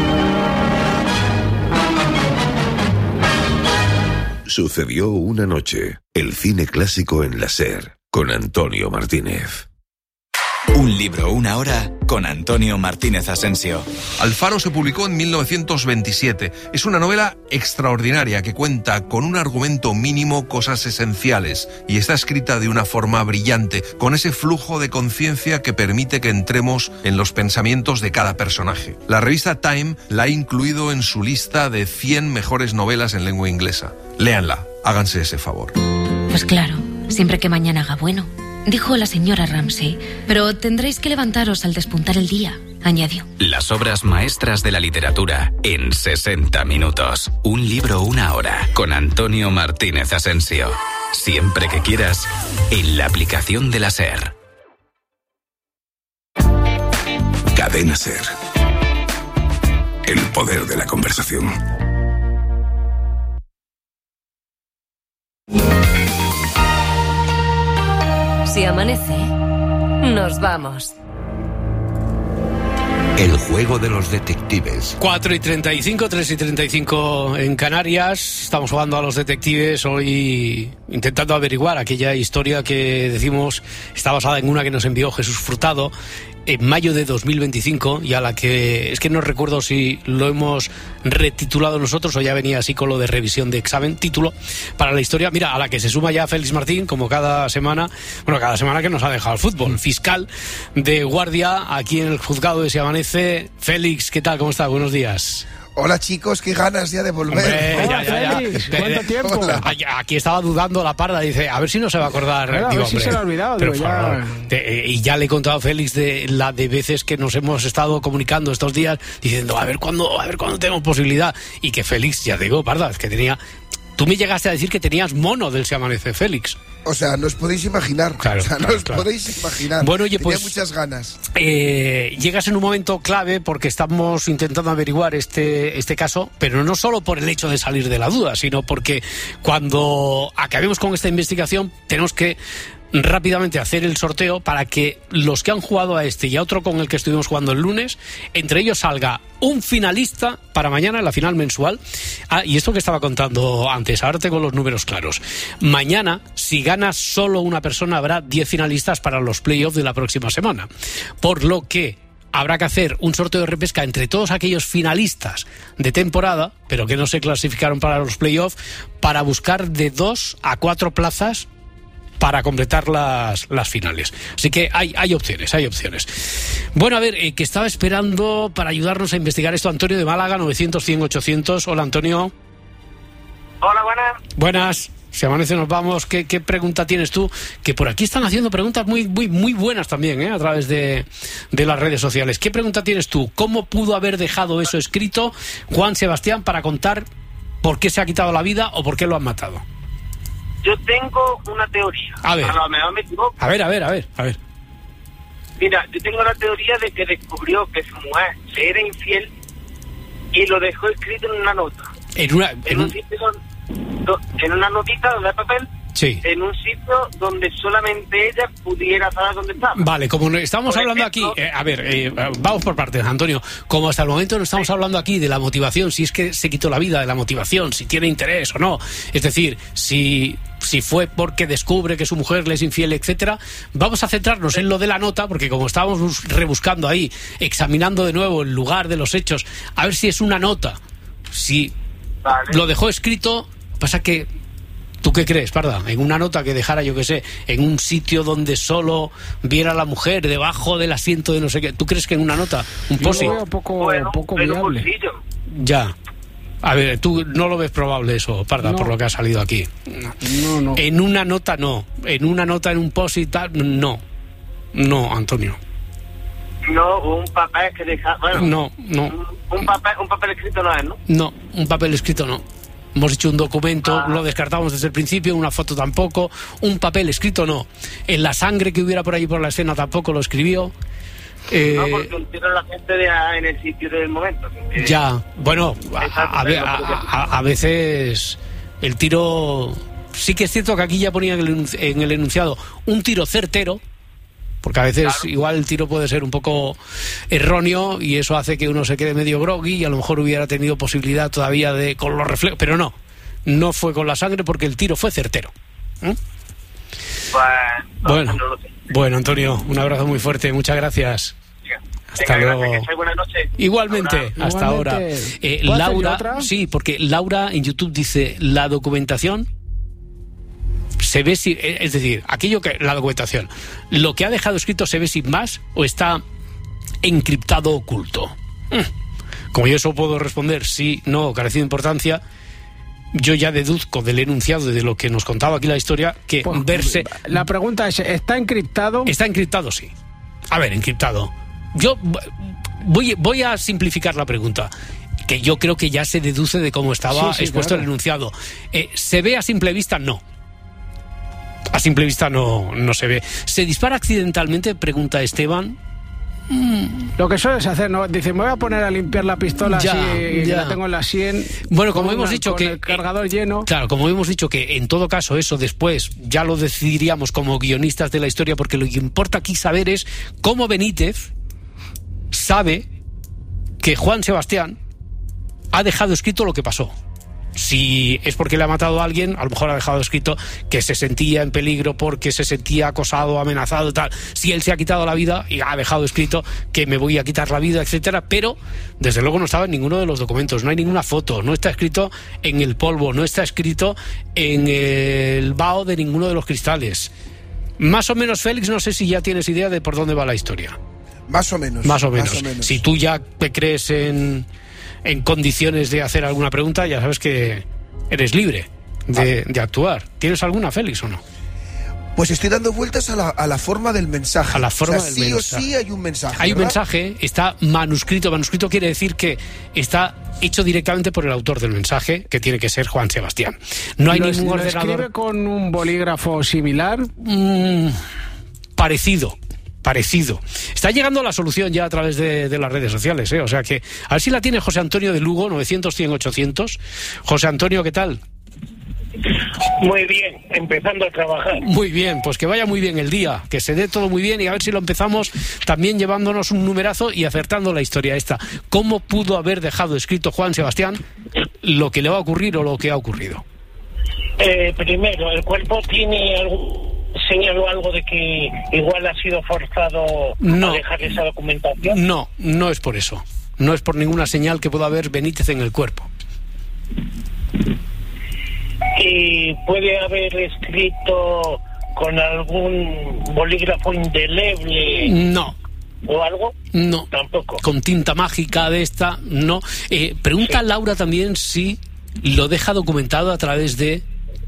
Sucedió una noche. El cine clásico en la SER, con Antonio Martínez. Un libro, una hora, con Antonio Martínez Asensio. Alfaro se publicó en mil novecientos veintisiete. Es una novela extraordinaria que cuenta con un argumento mínimo cosas esenciales y está escrita de una forma brillante, con ese flujo de conciencia que permite que entremos en los pensamientos de cada personaje. La revista Time la ha incluido en su lista de cien mejores novelas en lengua inglesa. Léanla, háganse ese favor. Pues claro, siempre que mañana haga bueno, dijo la señora Ramsay, pero tendréis que levantaros al despuntar el día, añadió. Las obras maestras de la literatura en sesenta minutos. Un libro, una hora, con Antonio Martínez Asensio. Siempre que quieras, en la aplicación de la SER. Cadena SER. El poder de la conversación. Si amanece, nos vamos. El juego de los detectives. cuatro y treinta y cinco, tres y treinta y cinco en Canarias. Estamos jugando a los detectives hoy, intentando averiguar aquella historia que decimos está basada en una que nos envió Jesús Frutado en mayo de dos mil veinticinco, y a la que es que no recuerdo si lo hemos retitulado nosotros o ya venía así con lo de revisión de examen, título para la historia. Mira, a la que se suma ya Félix Martín, como cada semana, bueno, cada semana que nos ha dejado el fútbol, fiscal de guardia aquí en el juzgado de Si Amanece. Félix, ¿qué tal? ¿Cómo estás? Buenos días. Hola chicos, qué ganas ya de volver. Hombre, ya, ya, ya. Félix, ¿cuánto tiempo? Hola. Aquí estaba dudando la parda, dice, a ver si no se va a acordar. Bueno, digo, a ver si hombre, se le ha olvidado, pero digo, por ya. favor. Te- y ya le he contado a Félix de la de veces que nos hemos estado comunicando estos días diciendo, a ver cuándo, a ver cuándo tenemos posibilidad. Y que Félix, ya digo, parda, es que tenía... Tú me llegaste a decir que tenías mono del Si Amanece, Félix. O sea, no os podéis imaginar. Claro, o sea, claro, no os claro. podéis imaginar. Bueno, oye, Tenía pues- muchas ganas. Eh, llegas en un momento clave porque estamos intentando averiguar este, este caso, pero no solo por el hecho de salir de la duda, sino porque cuando acabemos con esta investigación tenemos que rápidamente hacer el sorteo para que los que han jugado a este y a otro con el que estuvimos jugando el lunes, entre ellos salga un finalista para mañana en la final mensual. Ah, y esto que estaba contando antes, ahora tengo los números claros. Mañana, si gana solo una persona, habrá diez finalistas para los playoffs de la próxima semana. Por lo que habrá que hacer un sorteo de repesca entre todos aquellos finalistas de temporada, pero que no se clasificaron para los playoffs, para buscar de dos a cuatro plazas para completar las, las finales. Así que hay, hay opciones, hay opciones. Bueno, a ver, eh, que estaba esperando para ayudarnos a investigar esto Antonio de Málaga, novecientos, cien, ochocientos. Hola, Antonio. Hola, buenas. Buenas. Si amanece nos vamos. ¿Qué, qué pregunta tienes tú? Que por aquí están haciendo preguntas muy, muy, muy buenas también, ¿eh? A través de, de las redes sociales. ¿Qué pregunta tienes tú? ¿Cómo pudo haber dejado eso escrito Juan Sebastián para contar por qué se ha quitado la vida o por qué lo han matado? Yo tengo una teoría. A ver. A lo mejor me equivoco. A ver, a ver, a ver, a ver. Mira, yo tengo la teoría de que descubrió que su mujer le era infiel y lo dejó escrito en una nota. En una... En, En un un... sitio donde- do- en una notita de papel. Sí. En un sitio donde solamente ella pudiera saber dónde estaba. Vale, como no estamos Por hablando ejemplo- aquí, eh, a ver, eh, vamos por partes, Antonio. Como hasta el momento no estamos hablando aquí de la motivación, si es que se quitó la vida, de la motivación, si tiene interés o no. Es decir, si, si fue porque descubre que su mujer le es infiel, etcétera. Vamos a centrarnos en lo de la nota, porque como estábamos bus- rebuscando ahí, examinando de nuevo el lugar de los hechos, a ver si es una nota. Si Vale. lo dejó escrito, pasa que... ¿Tú qué crees, Parda? En una nota que dejara, yo qué sé, en un sitio donde solo viera a la mujer debajo del asiento de no sé qué. ¿Tú crees que en una nota? Un Yo posi. lo veo poco, Bueno, poco en un viable. bolsillo. Ya. A ver, tú no lo ves probable eso, Parda, No. por lo que ha salido aquí. No, no. En una nota no. En una nota, en un post y tal, no. No, Antonio. No, un papel que deja... Bueno, No, no. Un, un papel, un papel escrito no es, ¿no? No, un papel escrito no. Hemos hecho un documento, Ah. lo descartamos desde el principio, una foto tampoco, un papel escrito no. En la sangre que hubiera por allí por la escena tampoco lo escribió. Eh, No, porque entiendo la gente de, en el sitio del momento. que- ya, bueno, a, Exacto, a- pero- a- a- a veces el tiro... Sí que es cierto que aquí ya ponía en el, enunci- en el enunciado un tiro certero, porque a veces igual el tiro puede ser un poco erróneo y eso hace que uno se quede medio groggy y a lo mejor hubiera tenido posibilidad todavía de con los reflejos, pero no, no fue con la sangre porque el tiro fue certero. ¿Mm? Bueno, bueno, Antonio, un abrazo muy fuerte, muchas gracias. Hasta Venga, luego. gracias, que buenas noches. Igualmente, Ahora. hasta Igualmente. ahora. Eh, ¿Puedo hacer Laura, otra? sí, porque Laura en YouTube dice la documentación se ve si, es decir, aquello que la documentación, lo que ha dejado escrito se ve sin más o está encriptado oculto. Mm. Como yo eso puedo responder sí, no, carece de importancia. Yo ya deduzco del enunciado y de lo que nos contaba aquí la historia que Pues, verse. La pregunta es, ¿está encriptado? Está encriptado, sí. A ver, encriptado. Yo voy, voy a simplificar la pregunta, que yo creo que ya se deduce de cómo estaba Sí, sí, expuesto claro. el enunciado. Eh, ¿Se ve a simple vista? No. A simple vista no, no se ve. ¿Se dispara accidentalmente? Pregunta Esteban. Lo que sueles hacer, ¿no? Dice, me voy a poner a limpiar la pistola Ya, así y ya. la tengo en la sien. Bueno, como con hemos una- dicho con que el cargador lleno. Claro, como hemos dicho que en todo caso eso después ya lo decidiríamos como guionistas de la historia, porque lo que importa aquí saber es cómo Benítez sabe que Juan Sebastián ha dejado escrito lo que pasó. Si es porque le ha matado a alguien, a lo mejor ha dejado escrito que se sentía en peligro porque se sentía acosado, amenazado, tal. Si él se ha quitado la vida y ha dejado escrito que me voy a quitar la vida, etcétera, pero desde luego no estaba en ninguno de los documentos, no hay ninguna foto, no está escrito en el polvo, no está escrito en el vaho de ninguno de los cristales. Más o menos, Félix, no sé si ya tienes idea de por dónde va la historia. Más o menos. Más o menos. Más o menos. Si tú ya te crees en, en condiciones de hacer alguna pregunta, ya sabes que eres libre de, de actuar. ¿Tienes alguna, Félix, o no? Pues estoy dando vueltas a la, a la forma del mensaje. A la forma O sea, del sí mensaje. o sí hay un mensaje. Hay un ¿verdad? mensaje, está manuscrito. Manuscrito quiere decir que está hecho directamente por el autor del mensaje, que tiene que ser Juan Sebastián. No hay ¿Lo- ningún lo ordenador. escribe con un bolígrafo similar? Mm, parecido. Parecido. Está llegando la solución ya a través de, de las redes sociales, ¿eh? O sea que, a ver si la tiene José Antonio de Lugo, novecientos, cien, ochocientos. José Antonio, ¿qué tal? Muy bien, empezando a trabajar. Muy bien, pues que vaya muy bien el día, que se dé todo muy bien y a ver si lo empezamos también llevándonos un numerazo y acertando la historia esta. ¿Cómo pudo haber dejado escrito Juan Sebastián lo que le va a ocurrir o lo que ha ocurrido? Eh, primero, ¿el cuerpo tiene algún señal o algo de que igual ha sido forzado No. a dejar esa documentación? No, no es por eso. No es por ninguna señal que pueda haber Benítez en el cuerpo. ¿Y puede haber escrito con algún bolígrafo indeleble No. o algo? No. Tampoco. Con tinta mágica de esta, no. Eh, pregunta Laura también si lo deja documentado a través de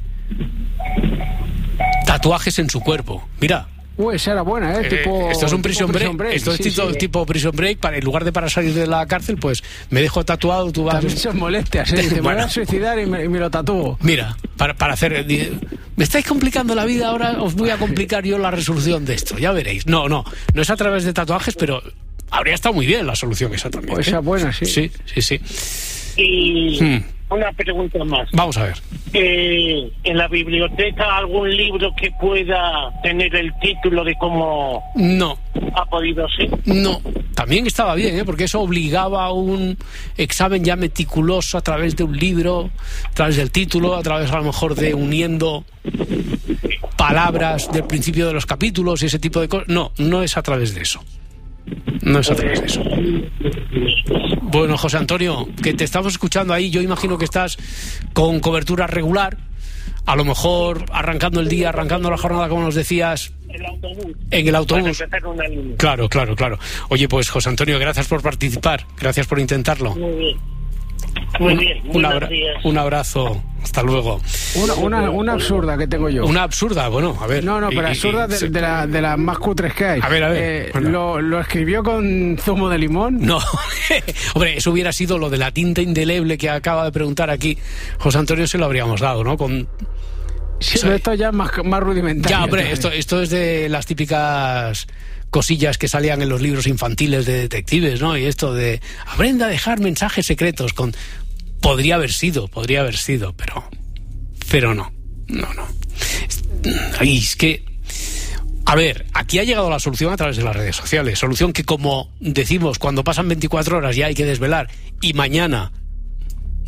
tatuajes en su cuerpo. Mira. Uy, esa era buena, ¿eh? Eh, tipo, esto es un tipo prison break, esto es sí, tipo, sí. tipo prison break, para, en lugar de para salir de la cárcel, pues me dejo tatuado, tú vas... También son molestias, ¿eh? Dice, me voy Bueno. a suicidar y me, y me lo tatúo. Mira, para, para hacer... di- Me estáis complicando la vida, ahora os voy a complicar yo la resolución de esto, ya veréis. No, no, no es a través de tatuajes, pero habría estado muy bien la solución esa también. Pues esa ¿eh? buena, sí. Sí, sí, sí. Y Hmm. una pregunta más. Vamos a ver. Eh, ¿En la biblioteca algún libro que pueda tener el título de cómo No, ha podido ser? no. También estaba bien, ¿eh? Porque eso obligaba a un examen ya meticuloso a través de un libro, a través del título, a través a lo mejor de uniendo palabras del principio de los capítulos y ese tipo de cosas. No, no es a través de eso. No es a través de eso. Bueno, José Antonio, que te estamos escuchando ahí, yo imagino que estás con cobertura regular, a lo mejor arrancando el día, arrancando la jornada, como nos decías, El autobús. en el autobús. Para empezar una línea. Claro, claro, claro. Oye, pues José Antonio, gracias por participar, gracias por intentarlo. Muy bien. Muy Un- bien. un, Buenos abra- días. un abrazo, hasta luego. Una, una, una absurda que tengo yo. Una absurda, bueno, a ver. No, no, pero Y- y- absurda y- de, de, la, de las más cutres que hay. A ver, a ver, Eh, bueno. lo, ¿Lo escribió con zumo de limón? No, hombre, eso hubiera sido lo de la tinta indeleble que acaba de preguntar aquí. José Antonio se lo habríamos dado, ¿no? Con... Sí, pero esto ya es más, más rudimentario. Ya, hombre, esto, esto es de las típicas cosillas que salían en los libros infantiles de detectives, ¿no? Y esto de aprenda a dejar mensajes secretos con... Podría haber sido, podría haber sido, pero... Pero no, no, no. Ay, es que... A ver, aquí ha llegado la solución a través de las redes sociales. Solución que, como decimos, cuando pasan veinticuatro horas ya hay que desvelar y mañana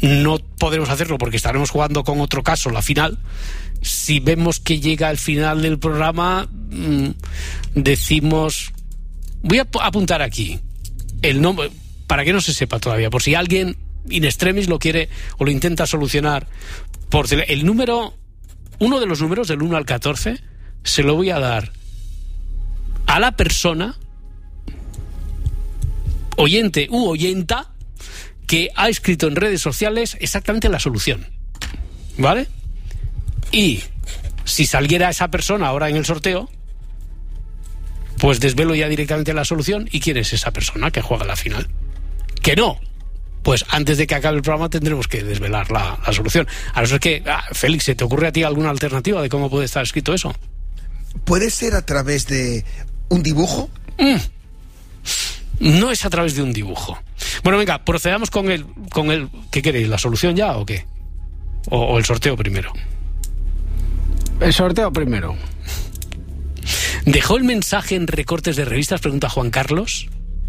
no podremos hacerlo porque estaremos jugando con otro caso la final. Si vemos que llega el final del programa, mmm, decimos... Voy a apuntar aquí el nombre, para que no se sepa todavía, por si alguien in extremis lo quiere o lo intenta solucionar. Por el número, uno de los números del uno al catorce, se lo voy a dar a la persona, oyente u oyenta, que ha escrito en redes sociales exactamente la solución. ¿Vale? Y si saliera esa persona ahora en el sorteo, pues desvelo ya directamente la solución. ¿Y quién es esa persona que juega la final? Que no. Pues antes de que acabe el programa tendremos que desvelar la, la solución. A no ser que, ah, Félix, ¿se te ocurre a ti alguna alternativa de cómo puede estar escrito eso? ¿Puede ser a través de un dibujo? Mm. No es a través de un dibujo. Bueno, venga, procedamos con el, con el... ¿Qué queréis? ¿La solución ya o qué? O, o el sorteo primero. El sorteo primero. ¿Dejó el mensaje en recortes de revistas? Pregunta Juan Carlos.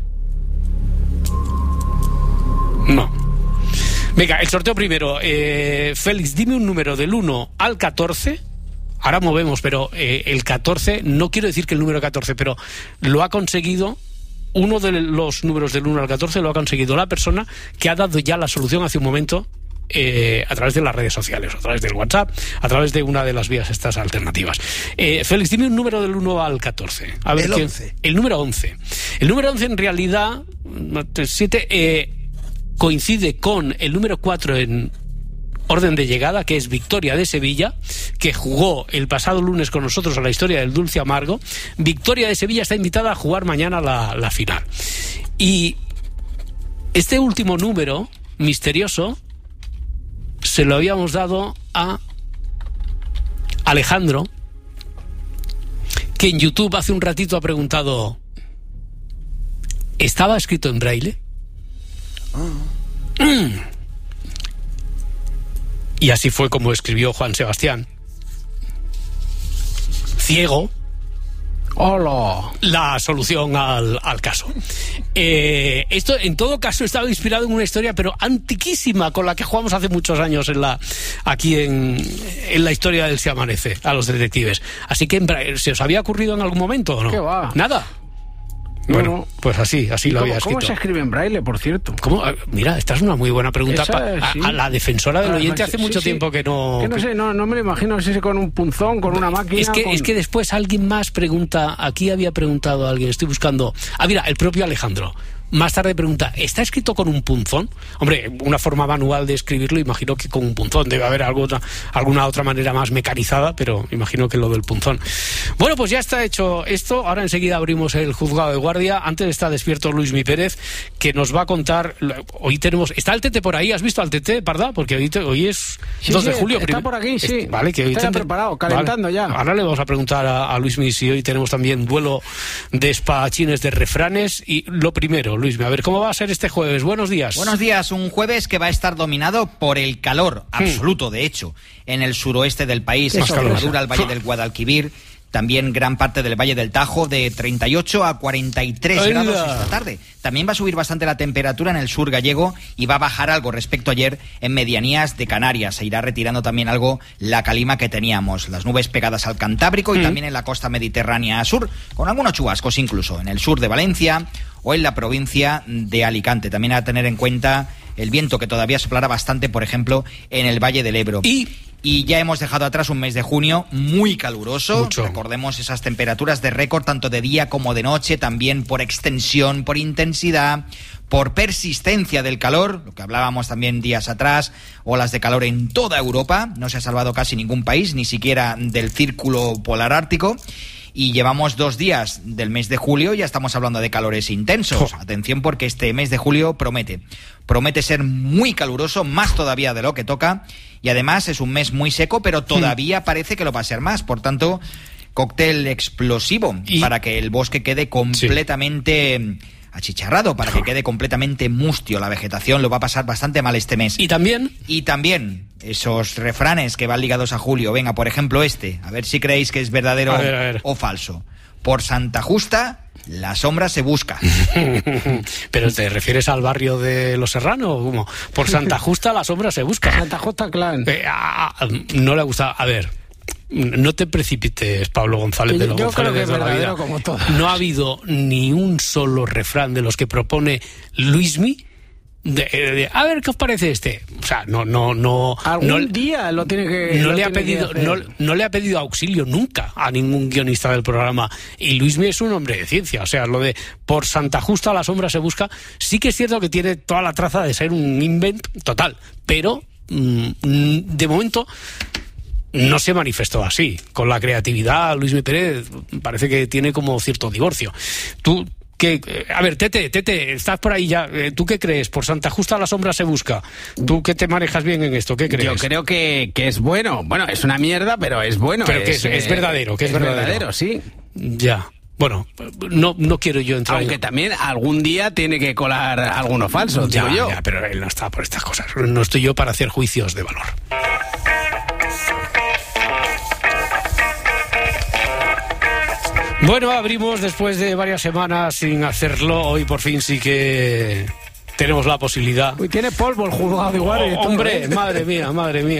No. Venga, el sorteo primero. Eh, Félix, dime un número del uno al catorce. Ahora movemos, pero eh, el catorce, no quiero decir que el número catorce, pero lo ha conseguido, uno de los números del uno al catorce lo ha conseguido la persona que ha dado ya la solución hace un momento eh, a través de las redes sociales, a través del WhatsApp, a través de una de las vías estas alternativas. Eh, Félix, dime un número del uno al catorce. A ver, el ¿qué? once. El número once. El número once en realidad, siete, eh, coincide con el número cuatro en orden de llegada, que es Victoria de Sevilla, que jugó el pasado lunes con nosotros a la historia del dulce amargo. Victoria de Sevilla está invitada a jugar mañana la, la final. Y este último número misterioso se lo habíamos dado a Alejandro, que en YouTube hace un ratito ha preguntado: ¿estaba escrito en braille? Oh. Mm. Y así fue como escribió Juan Sebastián, ciego, ¡hola!, la solución al, al caso. Eh, esto en todo caso estaba inspirado en una historia pero antiquísima, con la que jugamos hace muchos años en la aquí en, en la historia del Se Amanece a los detectives. Así que ¿se os había ocurrido en algún momento o no? ¿Qué va? Nada. No, Bueno, no. pues así, así lo ¿Cómo, había escrito. ¿Cómo se escribe en braille, por cierto? ¿Cómo? Mira, esta es una muy buena pregunta. Esa, pa, sí. a, a la defensora del Ah, oyente sí, hace sí, mucho sí. tiempo que no... Que no sé, no, no me lo imagino, si es con un punzón, con una máquina... Es que, con... es que después alguien más pregunta, aquí había preguntado a alguien, estoy buscando... Ah, mira, el propio Alejandro. Más tarde pregunta, ¿está escrito con un punzón? Hombre, una forma manual de escribirlo, imagino que con un punzón. Debe haber alguna, alguna otra manera más mecanizada, pero imagino que lo del punzón. Bueno, pues ya está hecho esto. Ahora enseguida abrimos el juzgado de guardia. Antes está despierto Luismi Pérez, que nos va a contar... Hoy tenemos... ¿Está el Tete por ahí? ¿Has visto al Tete, Parda? Porque hoy, te, hoy es Sí, dos sí, de julio. está Prim... por aquí, sí. Est- Vale, que hoy Está ya tende- preparado, calentando Vale. ya. Ahora le vamos a preguntar a, a Luismi si hoy tenemos también duelo de espadachines de refranes. Y lo primero, Luismi, a ver, ¿cómo va a ser este jueves? Buenos días. Buenos días, un jueves que va a estar dominado por el calor absoluto, de hecho, en el suroeste del país, Qué Extremadura, sorpresa. el Valle del Guadalquivir, también gran parte del Valle del Tajo, de treinta y ocho a cuarenta y tres ¡Hala! grados esta tarde. También va a subir bastante la temperatura en el sur gallego y va a bajar algo respecto a ayer en medianías de Canarias. Se irá retirando también algo la calima que teníamos, las nubes pegadas al Cantábrico y Mm. también en la costa mediterránea sur, con algunos chubascos incluso en el sur de Valencia o en la provincia de Alicante. También a tener en cuenta el viento, que todavía soplará bastante, por ejemplo, en el Valle del Ebro. Y Y ya hemos dejado atrás un mes de junio muy caluroso. Mucho. Recordemos esas temperaturas de récord tanto de día como de noche, también por extensión, por intensidad, por persistencia del calor, lo que hablábamos también días atrás, olas de calor en toda Europa. No se ha salvado casi ningún país, ni siquiera del círculo polar ártico. Y llevamos dos días del mes de julio y ya estamos hablando de calores intensos. Jo. Atención, porque este mes de julio promete. Promete ser muy caluroso, más todavía de lo que toca. Y además es un mes muy seco, pero todavía Hmm. parece que lo va a ser más. Por tanto, cóctel explosivo Y- para que el bosque quede completamente achicharrado, para que quede completamente mustio. La vegetación lo va a pasar bastante mal este mes. Y también... Y también esos refranes que van ligados a julio. Venga, por ejemplo este, a ver si creéis que es verdadero A ver, a ver. o falso. por Santa Justa la sombra se busca. ¿Pero te refieres al barrio de Los Serrano o cómo? Por Santa Justa la sombra se busca. Santa Justa Clan. Eh, a, a, no le gusta. A ver, no te precipites, Pablo González de los Yo González creo que de es toda la verdadero vida. como todo. No ha habido ni un solo refrán de los que propone Luismi. De, de, a ver qué os parece este. O sea, no, no, no. Algún no, día lo tiene que. no lo le ha tiene pedido, que hacer. no, no le ha pedido auxilio nunca a ningún guionista del programa. Y Luismi es un hombre de ciencia. O sea, lo de por Santa Justa la sombra se busca, sí que es cierto que tiene toda la traza de ser un invent total. Pero mmm, de momento no se manifestó así. Con la creatividad, Luismi Pérez parece que tiene como cierto divorcio. Tú. Que, a ver, Tete, Tete, estás por ahí ya. ¿Tú qué crees? Por Santa Justa la sombra se busca. ¿Tú que te manejas bien en esto? ¿Qué crees? Yo creo que, que es bueno. Bueno, es una mierda, pero es bueno. Pero es, que es, es verdadero, que es, es verdadero. verdadero, sí. Ya. Bueno, no, no quiero yo entrar. Aunque en... también algún día tiene que colar alguno falso, ya, digo yo. Ya, pero él no está por estas cosas. No estoy yo para hacer juicios de valor. Bueno, abrimos después de varias semanas sin hacerlo. Hoy por fin sí que tenemos la posibilidad. Uy, tiene polvo el juzgado igual. Oh, hombre, madre mía, madre mía.